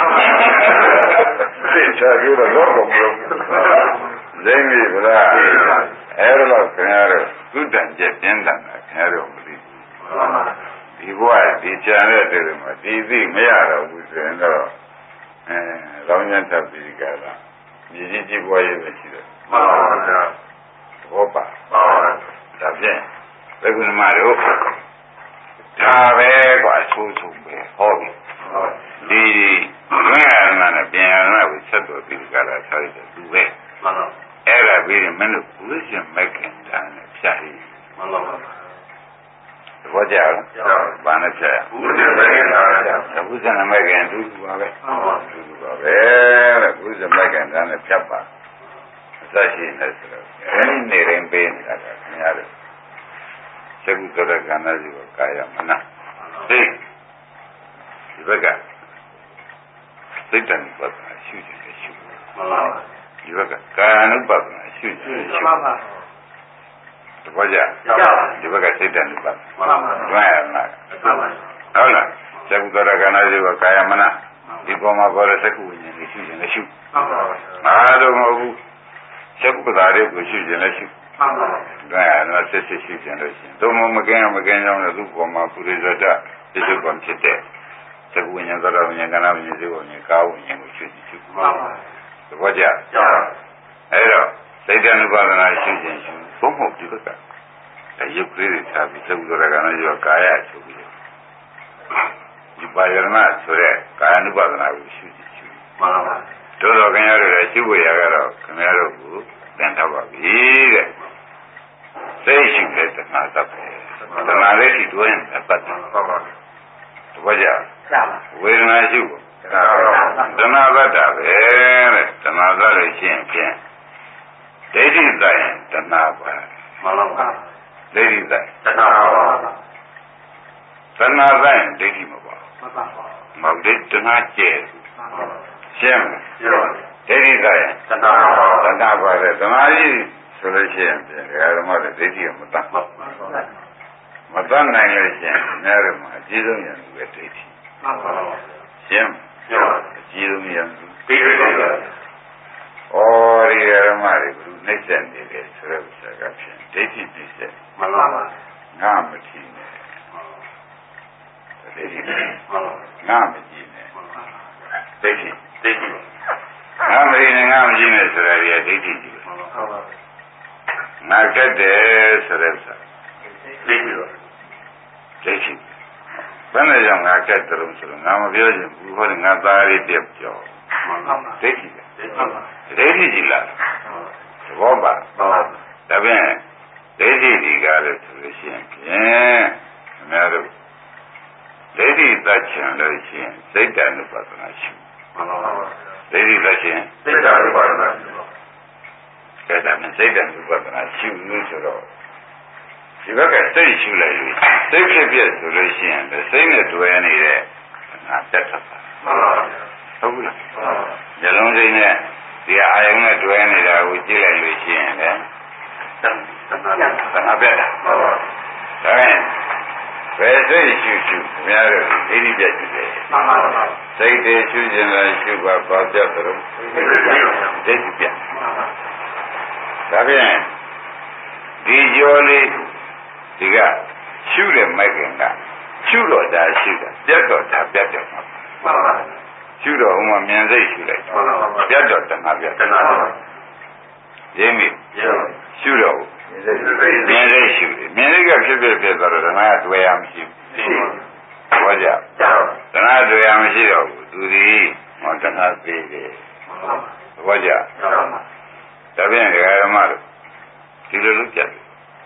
သိချာကြတော့တော့မလို့ဇိမ့်ပြီဗလားအဲ့တော့ခင်ဗျားတို့သုတ္တန်ကျက်ပြင်းတာခင်ဗျားတို့မသိဒီဘဝဒီကြံတဲ့တည်းမှာဒီသိမရတော့ဘူးဆိုရင်တော့လောင်းရတတ်ပြီးကြတာဒီကြီးဘဝရဲ့ပဲရှိတယ်မှန်ပါဗျာဘောပါဒါဖြင့်ဘယ်ကုဏမတို့ဒါပဲကွာဆိုးပဲဟောပြီဒီငါရနာနဲ့ပြန်ရနာကိုဆက်တော်ပြီးကြတာဆိုရတဲ့သူပဲမှန်ပါအဲ့ဒါပြီးရင်မင်းတို့ဘုရားမက်ခင်တန်းနဲ့ဖြတ်ပြီးမှန်ပါဘောကြလားဘာနဲ့ဖြတ်ရဘုရားမက်ခင်တန်းဘုရားမက်ခင်တူပါပဲမှန်ပါတူပါပဲတဲ့ဘုရားမက်ခင်တန်းနဲ့ဖြတ်ပါအစရှိနေဆိုတော့အဲ့ဒီနေရင်ပေးနေတာကခင်ဗျားတို့သကုသရကဏ္ဍကြီးကိုကာယမနာသိဒီဘက်ကစိတ်တန်ပတ်ရှုခြင်းရှုမှန်ပါဒီဘက်ကကာယ ानु ပတ်ရှုခြင်းရှုမှန်ပါတပည့်ကြဒီဘက်ကစိတ်တန်ပတ်မှန်ပါတွန်းရမှာမှန်ပါဟုတ်လားသကုသရကဏ္ဍကြီးကိုကာယမနာဒီပေါ်မှာပေါ်တဲ့သကုဝိညာဉ်ကိုရှုခြင်းရှုမှန်ပါအားလုံးမဟုတ်ဘူးသကုပ္ပဒါတွေကိုရှုခြင်းရှုမှန်ပါတွန်းရမှာစစ်စစ်ရှုခြင်းလို့ရှိရင်သုံးမကင်းကြောင်းလည်းသူ့ပေါ်မှာပုရိသတ္တပြစ္ဆုတ်ကံဖြစ်တဲ့သကုဝိညာဉ်သောတာဝိညာဉ်ကဏ္ဍဝိညာဉ်ဇေဝဝိညာဉ်ကာဝိညာဉ်ကိုရှုကြည့်ရှုသဘောကျအဲ့တော့စိတ်တ ानु ပါဒနာရှုခြင်းရှုဘုံမဟုတ်ဒီဘက်ကရုပ်ကလေးတွေထားပြီးသကုသောတာကဏ္ဍရောကာယရှုပြီးဒီပါရမဆိုတဲ့ကာယ ानु ပါဒနာကိုရှုကြည့်ရှုတို့တော့ခင်ဗျားတို့လည်းရှုဖို့ရကတော့ခင်ဗျားတို့ကိုသင်ထားပါပြီတဲ့စိတ်ရှိတဲ့တဏှာသတ်ပဲတဏှာလေးရှိတွင်းအပတ်တယ်ဟုတ်ပါဘူးတပည့်ကြဝေဒနာရှိဖို့တဏှာသတ်တာပဲတဲ့တဏှာသတ်လို့ရှိရင်ဖြင့်ဒိဋ္ဌိသတ်ရင်တဏှာပါမှန်ပါပါဒိဋ္ဌိသတ်တဏှာပါတဏှာသတ်ရင်ဒိဋ္ဌိမပါမှန်ပါပါမဟုတ်ဒိဋ္ဌတဏှာကျဲရှင်းမလားဒိဋ္ဌိသတ်ရင်တဏှာပါတဲ့တဏှာကြီးဆိုလို့ရှိရင်ဓမ္မတွေဒိဋ္ဌိကမတတ်မတတ်နိုင်လို့ရှိရင်များတယ်မှာအကြီးဆုံးရံသူပဲဒိဋ္ဌိမှန်ပါပါရှင်းအကြီးဆုံးရံသူပြီးပြီဩဒီဓမ္မတွေဘုနှိမ့်ဆက်နေတယ်ဆိုတဲ့ဥစ္စာကဖြင့်ဒိဋ္ဌိပြည့်စက်မှန်ပါပါငါမကြည့်နဲ့ဒိဋ္ဌိငါမကြည့်နဲ့ဒိဋ္ဌိငါမကြည့်နဲ့ငါမကြည့်နဲ့ဆိုတာကဒိဋ္ဌိကြီးပဲမှန်ပါပါငါကတ်တယ်ဆိုတဲ့ဥစ္စာဒိဋ္ဌိဘယ်နဲ့ကြောင့်ငါကတ်တယ်လို့ဆိုတော့ငါမပြောချင်ဘူးဟောငါသားလေးပြပြောဒိဋ္ဌိကြီးလားသဘောပါဒါဖြင့်ဒိဋ္ဌိဒီကားလို့ဆိုလို့ရှိရင်ဖြင့်အများတို့ဒိဋ္ဌိသတ်ချင်လို့ရှိရင်စိတ်တ ानु ပါဒနာရှိမှန်ပါပါဒိဋ္ဌိသတ်ချင်စိတ်တ ानु ပါဒနာရှိကဲဒါနဲ့စိတ်တ ानु ပါဒနာရှိလို့ဆိုတော့ဒီဘက်ကစိတ်ရှုလိုက်လို့စိတ်ဖြစ်ဖြစ်ဆိုလို့ရှိရင်စိတ်နဲ့တွဲနေတဲ့ငါတက်တာမှန်ပါပါဟုတ်ဘူးလားဇလုံးစိတ်နဲ့ဒီအာယုံနဲ့တွဲနေတာကိုကြည့်လိုက်လို့ရှိရင်လည်းသနာပြတ်တာမှန်ပါဒါရင်ဘယ်စိတ်ရှုရှုများတော့ဒိဋ္ဌိပြတ်ကြည့်တယ်မှန်ပါပါစိတ်တွေရှုခြင်းလည်းရှုပါဘာပြတ်တယ်ဒိဋ္ဌိပြတ်ဒါဖြင့်ဒီကြောလေးဒီကရှုတဲ့မိုက်ကင်ကရှုတော့ဒါရှုတာပြတ်တော့ဒါပြတ်တယ်မှန်ပါပါရှုတော့ဟိုမှာမြန်စိတ်ရှုလိုက်ပြတ်တော့တဏှာပြတ်တဏှာရင်းမိရှုတော့မြန်စိတ်ရှုတယ်မြန်စိတ်ကဖြစ်သွားတော့တဏှာကတွေ့ရမရှိဘူးဟောကြတဏှာတွေ့ရမရှိတော့ဘူးသူဒီဟောတဏှာသေးတယ်ဟောကြဒါဖြင့်ဓမ္မတို့ဒီလိုလုပ်ကြတယ်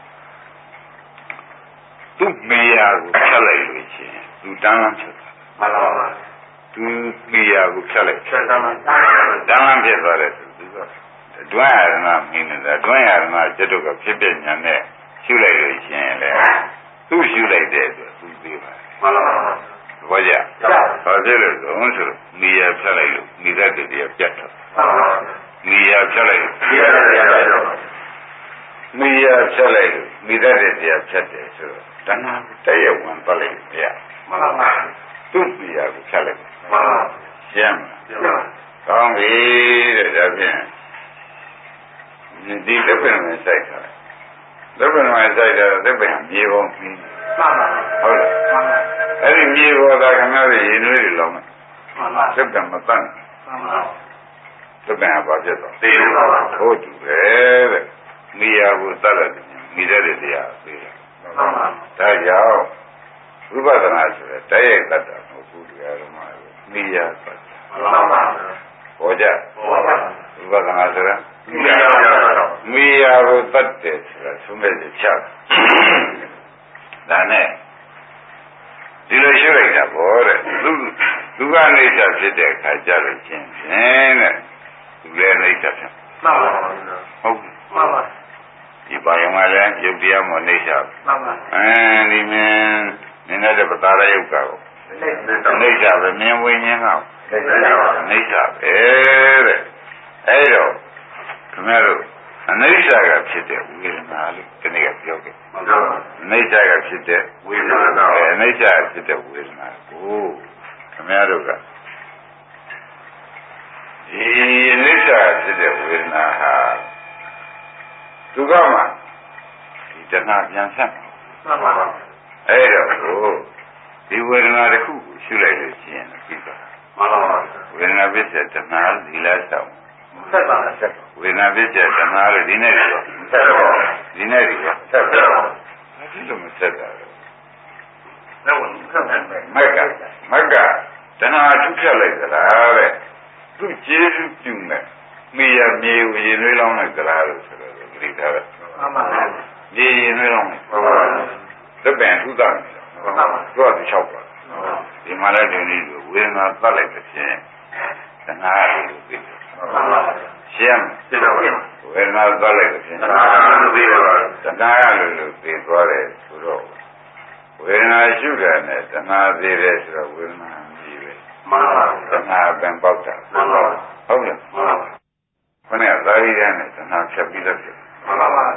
သူ့မေယာကိုဖြတ်လိုက်လို့ရှိရင်သူတန်းလန်းဖြစ်သွားမှန်ပါပါသူမေယာကိုဖြတ်လိုက်တန်းလန်းဖြစ်သွားတယ်သူကတွန်းရနာမင်းနဲ့တွန်းရနာจิตတို့ကဖြစ်ပြညာနဲ့ရှုလိုက်လို့ရှိရင်လေသူ့ရှုလိုက်တဲ့အတွက်သူသိပါတယ်မှန်ပါပါဘောကြဘာဖြစ်လို့လဲဆိုတော့မေယာဖြတ်လိုက်လို့မိသက်တည်းပြတ်သွားမှန်ပါပါမေယာဖြတ်လိုက်မေယာဖြတ်လိုက်လို့မိသက်တည်းဖြတ်တယ်ဆိုတော့တဏှာတည့်ရဝင်ပတ်လိုက်ရမှန်ပါပါသူ့မေယာကိုဖြတ်လိုက်မှန်ပါရှင်းမလားကောင်းပြီတဲ့ဒါဖြင့်ဒီလက်ပင်နဲ့စိုက်တာလက်ပင်နဲ့စိုက်တာလက်ပင်မြေပေါ်ပြီးမှန်ပါဟုတ်လားမှန်ပါအဲ့ဒီမြေပေါ်ကခင်ဗျားတို့ရေနွေးတွေလောင်းမယ်မှန်ပါလက်ပင်မတန်းမှန်ပါလက်ပင်ကဘာဖြစ်သွားသိပါပါဟုတ်တူပဲတဲ့မြေယာကိုသတ်လိုက်မိတဲ့တရားသိတယ်မှန်ပါဒါကြောင့်ဝိပဿနာဆိုတဲ့တိုက်ရိုက်တတ်တာမဟုတ်ဘူးတရားဓမ္မကိုမြေယာသတ်မှန်ပါဟောကြဝိပဿနာဆိုတာမိယာကိုတတ်တယ်ဆိုတာသုံးမဲ့ချဒါနဲ့ဒီလိုရှုလိုက်တာပေါ့တဲ့သူကနေချဖြစ်တဲ့အခါကြလို့ချင်းဖြင့်တဲ့သူလည်းနေချဖြစ်မှန်ပါဟုတ်မှန်ပါဒီပါယုံကလည်းယုတ်တရားမနေချမှန်ပါဒီမင်းနင်းတဲ့ပတာရယုတ်ကောနေချပဲမြင်ဝိညာဉ်ဟောနေချပဲတဲ့အဲ့တော့ခင်ဗျားတို့အနိစ္စကဖြစ်တဲ့ဝေဒနာလို့ဒီနေ့ကပြောခဲ့အနိစ္စကဖြစ်တဲ့ဝေဒနာအနိစ္စကဖြစ်တဲ့ဝေဒနာကိုခင်ဗျားတို့ကဒီအနိစ္စကဖြစ်တဲ့ဝေဒနာဟာဒုက္ခမှာဒီတဏှာပြန်ဆက်မှန်ပါပါအဲ့တော့ဒီဝေဒနာတစ်ခုကိုရှုလိုက်လို့ရှိရင်ပြီးသွားမှန်ပါပါဝေဒနာပစ္စယတဏှာဒီလားဆောင်ဆက်ပါဆက်ဝေဒနာပစ္စယတဏှာလို့ဒီနဲ့ရောဆက်ပါဒီနဲ့ရောဆက်ပါဒီလိုမဆက်တာတော့မက်ကတဏှာထုတ်ဖြတ်လိုက်သလားတဲ့သူကျေးဇူးပြုမဲ့မိရမြေကိုရင်သွေးလောင်းလိုက်သလားလို့ဆိုတော့ဒီထားပဲမှန်ပါပါမြေရင်သွေးလောင်းလိုက်မှန်ပါပါသက်ပင်ထုတာမှန်ပါပါသူကသူလျှောက်ပါဒီမှာလည်းဒီနေ့ဝေဒနာသတ်လိုက်တဲ့ဖြင့်တဏှာလို့သိတယ်မှန်ပါပါရှင်းသိပါပါဝေဒနာသတ်လိုက်တဲ့ဖြင့်တဏှာလို့သိပါပါတဏှာလို့သိသွားတယ်ဆိုတော့ဝေဒနာရှုတယ်နဲ့တဏှာသေးတယ်ဆိုတော့ဝေဒနာကြီးပဲမှန်ပါတဏှာကံပေါက်တာမှန်ပါဟုတ်လားမှန်ပါခဏသာရိရနဲ့တဏှာဖြတ်ပြီးတော့မှန်ပါပါ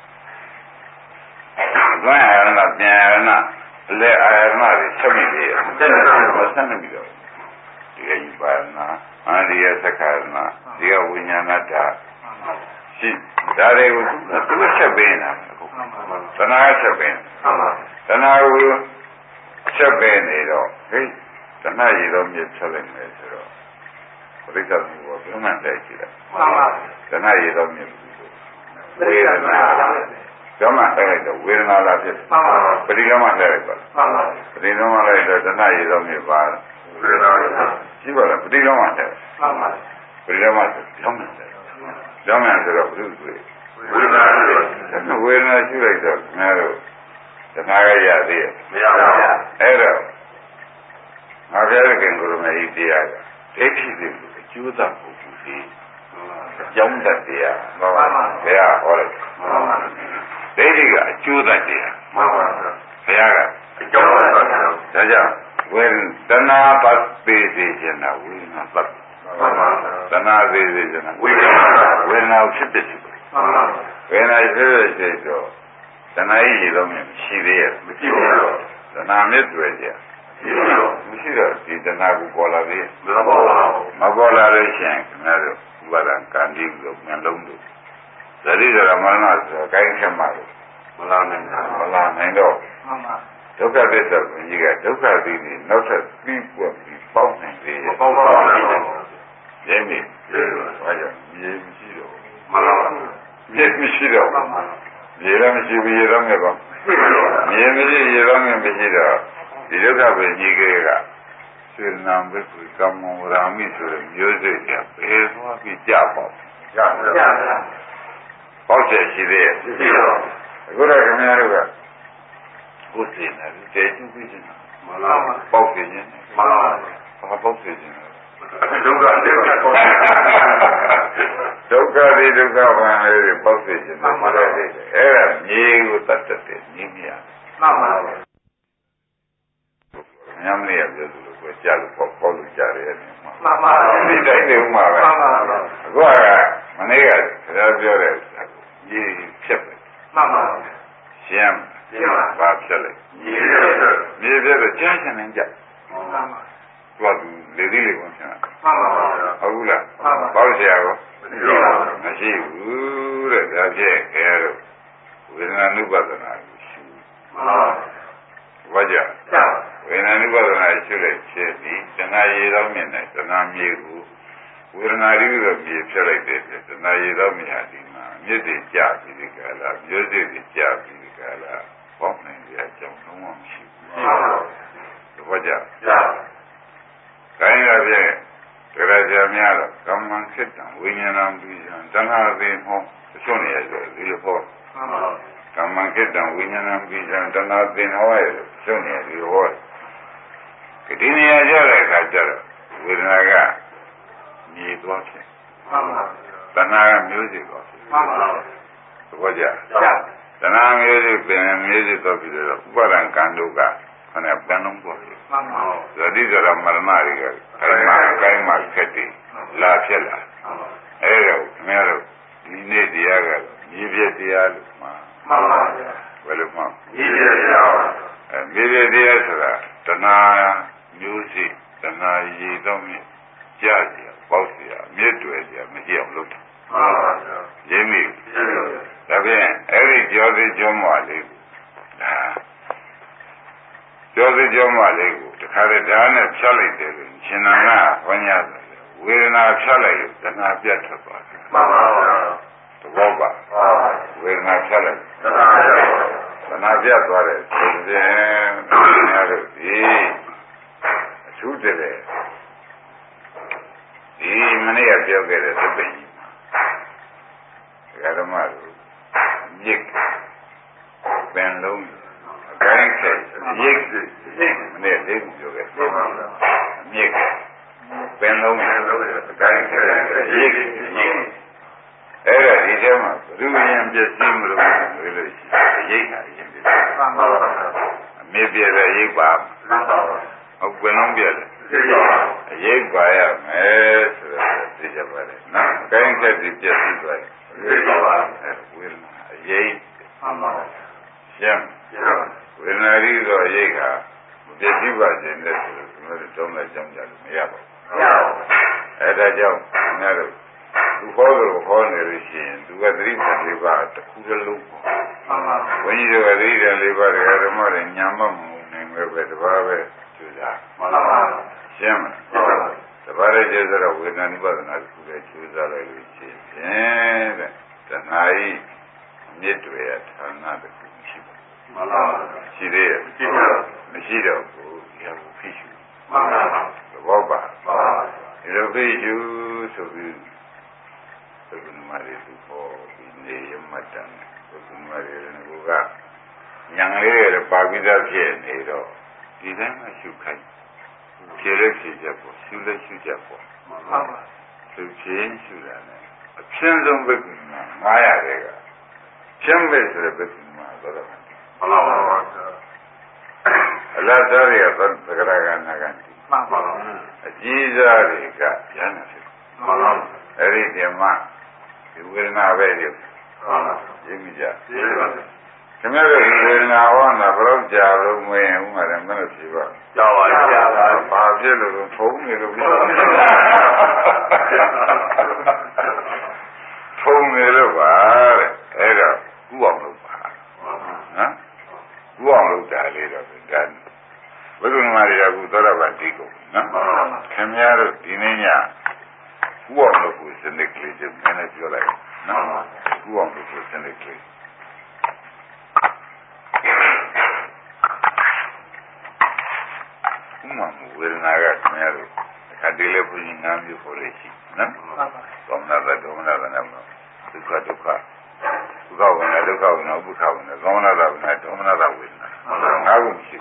ဘယ်အာရဏပြန်အာရဏလေအာရဏတွေချက်မိတယ်ဆက်နေပြီးတော့ဒီကိပါဏအာရိယသက္ခာရဏဒီကဝိညာဏတ္တရှိဒါတွေကိုသူချက်ပေးနေတာတဏှာချက်ပေးတဏှာကိုချက်ပေးနေတော့ဟိတဏှာရည်တော့မြစ်ချက်လိုက်မယ်ဆိုတော့ပရိစ္ဆေသမီးကဘယ်မှတိုက်ကြည့်တယ်တဏှာရည်တော့မြစ်ဝေဒနာကျောင်းမှာတိုက်တော့ဝေဒနာလာဖြစ်ပရိလောမတိုက်ပါပရိလောမလိုက်တော့တဏှာရည်တော့မြစ်ပါဝေဒနာရှိပါလားပရိလောမတိုက်ပရိလောမဆိုကျောင်းမှာကျောင်းမှာဆိုတော့ဘုသူတွေဝေဒနာရှိလိုက်တော့ခင်ဗျားတို့တဏှာရရသေးရဲ့မရပါဘူးအဲ့တော့ငါပြောတဲ့ကံကိုယ်မကြီးတရားကဒိဋ္ဌိတွေကိုအကျိုးသာပုဂ္ဂိုလ်ကြီးကျောင်းတတ်တရားဘုရားဟောလိုက်ဒိဋ္ဌိကအကျိုးတတ်တရားဘုရားကအကျိုးတတ်တရားဒါကြောင့်ဝေဒနာပတ်သေးစေခြင်းနာဝေဒနာပတ်တဏှာသေးစေခြင်းနာဝေဒနာဖြစ်ဖြစ်ဝေဒနာဖြစ်ဖြစ်တော့တဏှာကြီးလုံးမရှိသေးရဲ့မရှိပါဘူးတဏှာမြစ်တွေကြမရှိတော့ဒီတဏှာကိုပေါ်လာသေးမပေါ်လာလို့ရှိရင်ခင်ဗျားတို့ဥပါဒံကံဒီလို့ဉာဏ်လုံးတို့သတိရမရဏဆိုကိုင်းချက်မှာမလာနိုင်တော့ဒုက္ခသစ္စာကိုကြီးကဒုက္ခသီးပြီးနောက်ထပ်ပြီးပွက်ပြီးပေါက်နိုင်သေးရဲ့ပေါက်နိုင်တယ်ရင်းပြီဘာကြောင့်မြေမရှိတော့မလာမြေမရှိတော့မြေလည်းမရှိဘူးရေတော့မြတ်ပါမြေမရှိရေတော့မြတ်မရှိတော့ဒီဒုက္ခပဲကြီးကစေနာဘိက္ခုကမ္မောရာမိဆိုတဲ့မျိုးစိတ်ကဘယ်သွားပြီးကြပေါ့ကြပါပေါ့ချက်ရှိသေးရဲ့ရှိတော့အခုတော့ခင်ဗျားတို့ကကိုယ်စီနေတယ်တူပြီးချင်းမလားပေါက်ပြင်းမလားဘာပေါက်ပြင်းဒုက္ခဒီဒုက္ခဘာလဲပေါက်ပြင်းတယ်မှန်တယ်အဲ့ဒါမြေကိုတတ်တဲ့ညီမရမှန်ပါဘူးညမလေးရပြောသူလို့ကြားလို့ပေါ့လို့ကြားရတယ်မှန်ပါဘူးဒီတိုင်းနေဥမှာပဲမှန်ပါဘူးအခုကမနေ့ကပြောတဲ့မြေဖြစ်ပဲမှန်ပါဘူးရှင်းဘာဖြစ်လဲမြေဖြစ်တော့ကြားချင်တယ်ကြားမှန်ပါဘူးသူကလေလေးဝင်ချင်တာမှန်ပါဘူးဟုတ်လားပေါ့ဆရာကောမရှိဘူးတဲ့ဒါဖြင့်ခဲတော့ဝေဒနာနုပဒနာကိုရှုမှန်ပါဘာကြောင့်ဝေဒနာနုပဒနာရှုလိုက်ဖြစ်ပြီးတဏှာရည်တော်မြင်တယ်တဏှာမြေကိုဝေဒနာရည်တော့မြေဖြစ်လိုက်တယ်တဏှာရည်တော်မြင်ဒီမှာမြစ်တွေကြပြီးဒီကလာမျိုးစိတ်တွေကြပြီးဒီကလာပေါင်းနိုင်တဲ့အကြောင်းလုံးဝမရှိဘူးဘာကြောင့်ခိုင်းရပြည့်တရားများတော့ကမ္မံစိတ်တံဝိညာဏံပြီးရင်တဏှာသိဟောအစွန်းနေရဆိုဒီလိုဟောကမ္မံစိတ်တံဝိညာဏံပြီးရင်တဏှာသိဟောရဲ့အစွန်းနေဒီလိုဟောဒီနေရာကြတဲ့အခါကျတော့ဝေဒနာကမြေသွားဖြစ်တဏှာကမျိုးစိသွားဖြစ်ဘာကြောင့်တဏှာမျိုးစိပင်မျိုးစိသွားပြီးတော့ဥပါဒံကံတို့ကခဏပြန်လုံးသွားဖြစ်သတိကြရမရဏတွေကကိုင်းမှာခက်တယ်လာဖြစ်လာအဲ့တော့ခင်ဗျားတို့ဒီနေ့တရားကမြေပြတရားလို့မှာမှန်ပါဗျာဘယ်လိုမှမြေပြတရားမြေပြတရားဆိုတာတဏှာမျိုးစိတဏှာရည်တော့မြကြားကြပေါက်เสียမြစ်တွေကြမကြည့်အောင်လုပ်တယ်မှန်ပါဗျာရင်းမိဒါဖြင့်အဲ့ဒီကြောသေးကြောမွာလေးဒါပြောစကြောမှလေးကိုတခါတည်းဓာတ်နဲ့ဖြတ်လိုက်တယ်လို့ရှင်နာနာဘုညာဝေဒနာဖြတ်လိုက်လို့တဏှာပြတ်ထွက်သွားတယ်မှန်ပါဗျာသဘောပါဝေဒနာဖြတ်လိုက်တဏှာပြတ်သွားတယ်ဆိုရင်ညာတို့ဒီအထူးတည်းဒီမနေ့ကပြောခဲ့တဲ့သစ္စာကြီးမှာဓမ္မတို့မြစ်ပင်လုံးအကိုင်းဆက်ရိတ်မနေ့လေးခုပြောခဲ့မြစ်ပင်လုံးအကိုင်းဆက်ရိတ်အဲ့ဒါဒီထဲမှာဘုရင်ပြည့်စည်မလို့ပြောလို့ရှိရင်ရိတ်ဟာရင်ပြည့်အမြစ်ပြည့်တဲ့ရိတ်ပါဟုတ်ပင်လုံးပြည့်တယ်ရိတ်ပါရမယ်ဆိုတော့သိကြပါလေနော်အကိုင်းဆက်ဒီပြည့်စည်သွားတယ်ရိတ်ပါဝေဒနာရိတ်ရှင်းဝေဒနာရီတော့ရိတ်ကပြည့်စည်ပါခြင်းနဲ့ဆိုတော့ကျွန်တော်တို့တောင်းလိုက်ကြောင်းကြလို့မရပါဘူးမရပါဘူးအဲ့ဒါကြောင့်ခင်ဗျားတို့သူဟောလို့ဟောနေလို့ရှိရင်သူကသတိပဋ္ဌာန်၄ပါးတစ်ခုတစ်လုံးပေါ့ဘုန်းကြီးတို့ကသတိပဋ္ဌာန်၄ပါးတရားဓမ္မတွေညာမမှုနိုင်ပဲပဲတပါးပဲကျူစားမှန်ပါပါရှင်းမလားတပါးရဲ့ကျေဆိုတော့ဝေဒနာနိဗ္ဗာန်တစ်ခုလည်းကျူစားလိုက်လို့ရှိရင်တဲ့တဏှာဤမြစ်တွေဌာနတစ်ခုရှိပါမှန်ပါပါရှိသေးရဲ့မရှိတော့ဘူးဒီဟာကိုဖိရှုမှန်ပါပါသဘောပါဒီလိုဖိရှုဆိုပြီးဘုရားမလေးသူဟောဒီနေရမတန်ဘုရားမလေးကညာလေးရပါပိသဖြစ်နေတော့ဒီတိုင်းမှရှုခိုင်းဖြည့်လက်ဖြည့်ချက်ပေါ့ရှုလက်ရှုချက်ပေါ့မှန်ပါပါရှုခြင်းရှုတာနဲ့အဖြင့်ဆုံးဘုရား900တဲ့ကဖြင့်မဲ့ဆိုတဲ့ဘုရားတော့မှန်ပါပါအလတ်သားတွေကသက္ကရာကနာကန်မှန်ပါပါအကြီးစားတွေကဉာဏ်နဲ့မှန်ပါအဲ့ဒီဓမ္မဒီဝေဒနာပဲရုပ်ရင်းမိကြခင်ဗျားတို့ဝေဒနာဟောတာဘယ်တော့ကြာလို့မင်းဥမာလည်းမလို့ဖြစ်ပါကြာပါကြာပါဘာဖြစ်လို့ဖုံးနေလို့ဖုံးနေလို့ပါတဲ့အဲ့တော့ဥအောင်လို့ပါနော်ဥအောင်လို့တာလေးတော့ဒါဘုရားမရကူသောတာပန်တိကုန်နော်ခင်ဗျားတို့ဒီနေ့ညဥအောင်လို့ကိုစနစ်ကလေးကျနည်းနည်းပြောလိုက်နော်ဥအောင်လို့ကိုစနစ်ကလေးဥမမဝေဒနာကခင်ဗျားတို့အခါတည်းလေးဘုရားနာမျိုးပေါ်လေးရှိနော်သောမနာတဒေါမနာတနာမဒုက္ခဒုက္ခဒုက္ခဝေဒနာဒုက္ခဝေဒနာဥပ္ပခဝေဒနာသောမနာတဝေဒနာဒေါမနာတဝေဒနာငါးခုရှိ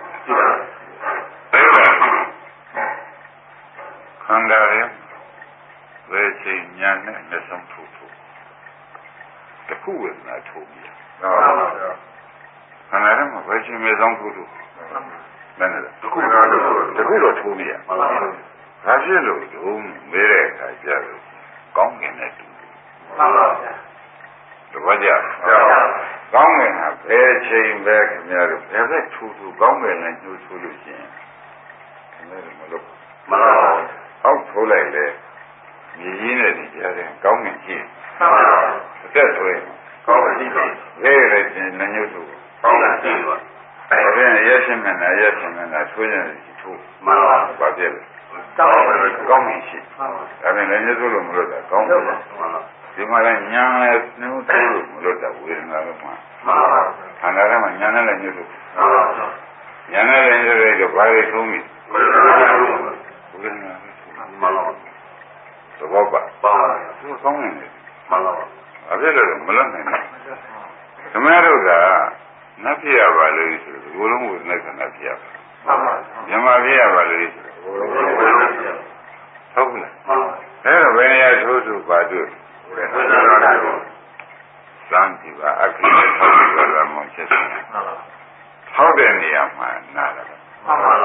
ခန္ဓာရဲ့ဝေချိညာနဲ့မျက်စုံထိုးတခုဝေဒနာထိုးပြီးခန္ဓာရဲ့ဝေချိမျက်စုံထိုးမင်းလည်းတခုတော့ထိုးပြီးဘာဖြစ်လို့ဒုံမဲတဲ့အခါကျတော့ကောင်းကင်နဲ့တူမှန်ပါဗျာတပည့်ကြကောင်းကင်ကဘယ်ချိန်ပဲခင်ဗျားတို့ဘယ်ဘက်ထိုးကောင်းကင်နဲ့ညှို့ထိုးလို့ရှိရင်ခင်ဗျားတို့မလို့မှန်ပါအောက်ထိုးလိုက်လေမြေကြီးနဲ့ဒီကြားထဲကောင်းကင်ရှိမှန်ပါအသက်ဆိုရင်ကောင်းကင်ရှိတယ်ရေးရခြင်းညှို့ထိုးကောင်းကင်ရှိပါအဲ့ဒါရရှိမှန်းလားထိုးရင်ထိုးမှန်ပါဘာဖြစ်လဲကောင်းကင်ရှိဒါပေမဲ့လည်းညှို့လို့မလို့တာကောင်းတယ်ဒီမှာလည်းညာနဲ့နှုတ်ထိုးလို့မလို့တာဝေဒနာတော့မှန်ပါခန္ဓာထဲမှာညာနဲ့လည်းညှို့လို့ညာနဲ့လည်းညှို့လိုက်တော့ဘာတွေထုံးပြီဝေဒနာမှန်ပါသဘောပါသူကောင်းနေတယ်မှန်ပါအဖြစ်လို့မလွတ်နိုင်ဘူးဓမ္မတို့ကနတ်ဖြစ်ရပါလို့ဆိုတော့ဘုလုံးကိုနဲ့ကနတ်ဖြစ်ရပါမှန်ပါမြမဖြစ်ရပါလို့ဆိုတော့ဟုတ်လားအဲ့တော့ဘယ်နေရာထိုးသူပါတို့စံကြည့်ပါအခရိထောက်ပြီးတော့မှချက်စထောက်တဲ့နေရာမှာနာတာဟုတ်လား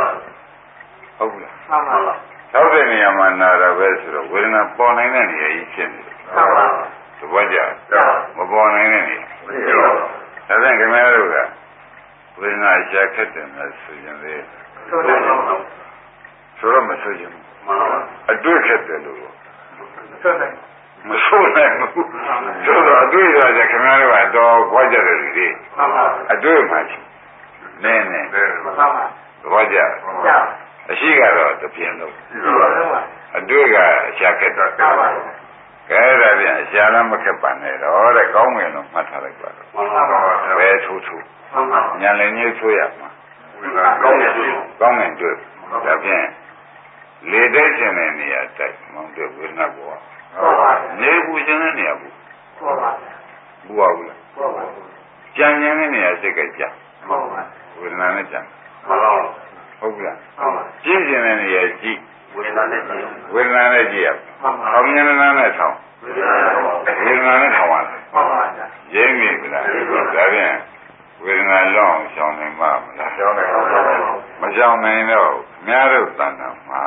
ထောက်တဲ့နေရာမှာနာတာပဲဆိုတော့ဝေဒနာပေါ်နိုင်တဲ့နေရာကြီးဖြစ်နေတယ်သဘောကျမပေါ်နိုင်တဲ့နေရာဒါဖြင့်ခင်ဗျားတို့ကဝေဒနာရှာခက်တယ်လို့ဆိုရင်လေဆိုတော့မဆိုရင်အတွေ့ခက်တယ်လို့မဆိုနိုင်ဘူးဆိုတော့အတွေ့ရကြခင်ဗျားတို့ကတော့ခွာကြတယ်လေအတွေ့မှရှိနည်းဘောကြအရှိကတော့တပြင်းလို့အတွေ့ကအရှာခက်တော့ကဲဒါပြန်အရှာလည်းမခက်ပါနဲ့တော့တဲ့ကောင်းငင်လို့မှတ်ထားလိုက်ပါတော့ဘယ်ထိုးညာလည်းညှိထိုးရမှာကောင်းငင်တွေ့ဒါပြန်လေတဲ့ခြင်းတဲ့နေရာတိုက်မောင်းတွေ့ဝေဒနာပေါ်နေဘူးခြင်းတဲ့နေရာဘူးဘူးပါဘူးလားကြံခြင်းတဲ့နေရာစိတ်ကကြဝေဒနာနဲ့ကြံဟုတ်ကဲ့ကြည့်ခြင်းတဲ့နေရာကြည့်ဝေဒနာနဲ့ကြည့်ရအောင်ဉာဏ်နဲ့ထောင်းဝေဒနာနဲ့ထောင်းရတယ်ရင်းမိလားဒါပြန်ဝေဒနာလောင်းရှောင်နိုင်မှာမလားရှောင်နိုင်ပါဘူးမရှောင်နိုင်တော့များတို့တဏ္ဍာမှာ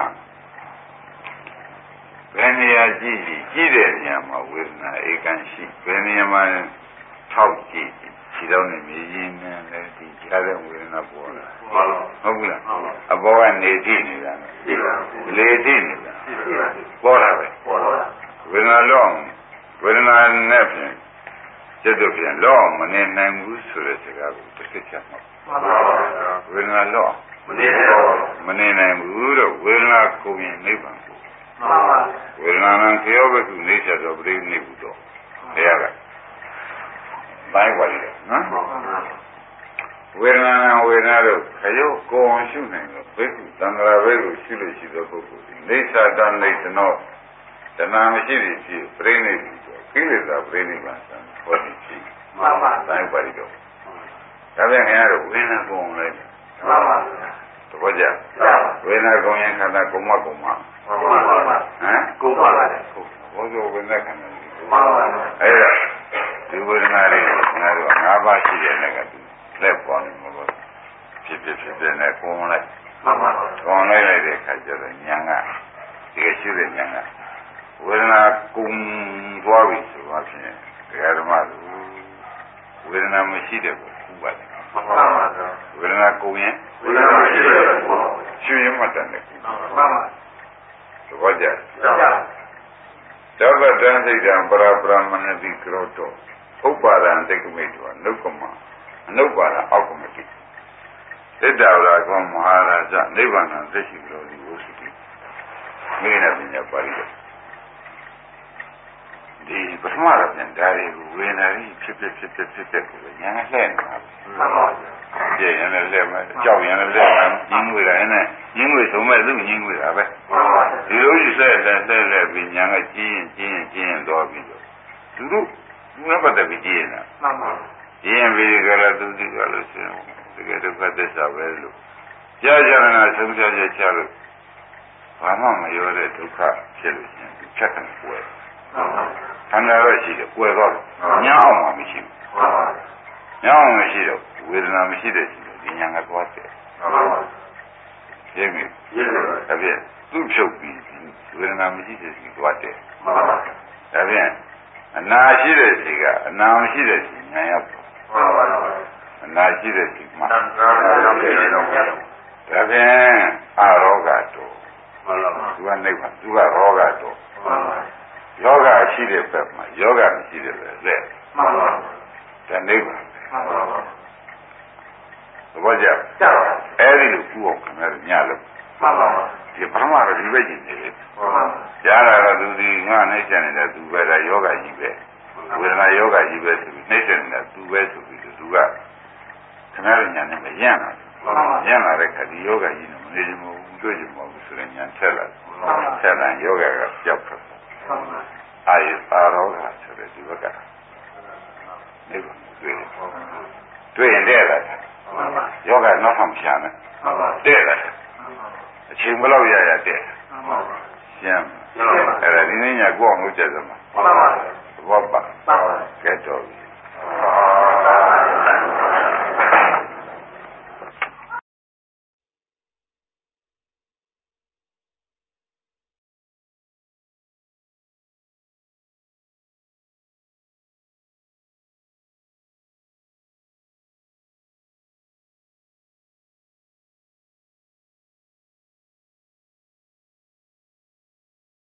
ဘယ်နေရာကြည့်တဲ့နေရာမှာဝေဒနာဧကန်ရှိဘယ်နေရာမှာထောက်ကြည့်ခြေတော်နဲ့မြေကြီးနဲ့လည်းဒီကြားတဲ့ဝေဒနာပေါ်လာဟုတ်ဘူးလားအပေါ်ကနေကြည့်နေတာလေကြည့်နေတာပေါ်လာပဲဝေဒနာလောင်းဝေဒနာနဲ့ဖြင့်ကျက်တော့ပြန်လောင်းမနေနိုင်ဘူးဆိုတဲ့စကားကိုတစ်ချက်ချက်မှာဝေဒနာလောင်းမနေနိုင်ဘူးတော့ဝေဒနာကိုရင်နိဗ္ဗာန်ကိုဝေဒနာနဲ့ခေယောဘကုနေချက်တော့ပြိနေဘူးတော့တရားကဘိုင်းပါလိမ့်နော်ဝေဒနာတို့ခရုကိုအောင်ရှုနိုင်လို့ဘိက္ခုသံဃာဘိက္ခုရှုလို့ရှိသောပုဂ္ဂိုလ်ဒီနေသတံနေသနောတဏှာမရှိသည်ဖြစ်ပြိနေပြီဆိုကိလေသာပြိနေပါသံဟောဒီဖြစ်ဘိုင်းပါလိမ့်တော့ဒါပြန်ခင်ဗျားတို့ဝေဒနာကိုအောင်လိုက်သဘောကျဝေဒနာကိုရင်ခန္ဓာကုံမဟမ်ကုံပါပါတယ်ဘောဇောဝေဒနာခန္ဓာအဲ့ဒါဒီဝေဒနာတွေငါတို့၅ပါးရှိတဲ့နဲ့ကလက်ပေါ်နေမှာပေါ့ဖြစ်နဲ့ကုန်းလိုက်ကုန်းလိုက်တဲ့အခါကျတော့ဉာဏ်ကဒီကရှိတဲ့ဉာဏ်ကဝေဒနာကုံသွားပြီဆိုတော့ဖြင့်တရားဓမ္မတို့ဝေဒနာမရှိတဲ့ကိုခုပါတယ်ဝေဒနာကုံရင်ရှုရင်မှတ်တယ်သဘောကျသောဘတံစိတ်တံပရပရမဏတိကရောတောဥပ္ပါဒံတိကမိတောနုက္ကမအနုပ္ပါဒအောက်ကမတိသစ္စာဝရကောမဟာရာဇနိဗ္ဗာန်သိရှိကြလို့ဒီဝစုတိမိနပညာပါဠိတော်ဒီပထမတော့ပြန်ဒါတွေကိုဝေနာရီဖြစ်ကိုညာလှည့်နေတာကြည့်ရင်လည်းလက်မကြောက်ရင်လည်းလက်မညင်းဝေတာနဲ့ညင်းဝေဆုံးမဲ့သူညင်းဝေတာပဲဒီလိုကြီးဆက်ပြီးညာကကျင်းတော့ပြီးတော့သူတို့ပတ်သက်ပြီးကျင်းနေတာကျင်းပြီးကြလားသူဒီကလို့ဆိုရင်တကယ်ဒုက္ခသစ္စာပဲလို့ကြားကြရနာဆုံးဖြတ်ချက်ချလို့ဘာမှမရောတဲ့ဒုက္ခဖြစ်လို့ရှင်ချက်တယ်ကွယ်ခန္ဓာတော့ရှိတယ်ကွယ်တော့ညောင်းမှမရှိဘူးညောင်းမရှိတော့ဝေဒနာမရှိတဲ့ရှိတယ်ဒီညာကသွားတယ်ရင်းပြီဒါဖြင့်သူ့ဖြုတ်ပြီးဝေဒနာမရှိတဲ့ရှိသွားတယ်ဒါဖြင့်အနာရှိတဲ့ရှိကအနာမရှိတဲ့ရှိညာရောက်အနာရှိတဲ့ရှိမှာဒါဖြင့်အရောဂတောသူကနိဗ္ဗာန်သူကရောဂတောယောဂရှိတဲ့ဘက်မှာယောဂမရှိတဲ့ဘက်လက်ဒါနိဗ္ဗာန်သဘောကျအဲ့ဒီလိုကူအောင်ခင်ဗျားညလို့ဒီပထမတော့ဒီပဲကြည့်နေလေကြားလာတော့သူဒီငါနှိမ့်ချနေတဲ့သူပဲဒါယောဂကြီးပဲဝေဒနာယောဂကြီးပဲဆိုပြီးနှိမ့်ချနေတာသူပဲဆိုပြီးသူကခင်ဗျားတို့ညာနဲ့မရန့်လာတဲ့ခါဒီယောဂကြီးနဲ့မနေချင်ဘူးတွေ့ချင်ဘူးဆိုရင်ညာဆက်လာယောဂကကြောက်တယ်အာယပါရောဂဆိုတဲ့ဒီဘက်ကနိဗ္ဗာန်တွေ့ရင်တဲ့လားယောဂနောက်ဆောင်ရှာနေတဲ့လားအချိန်ဘယ်လောက်ရတဲ့ရှင်းအဲ့ဒါဒီနေ့ညကိုအောင်လို့ကြက်သမှာဘောပါကဲတော့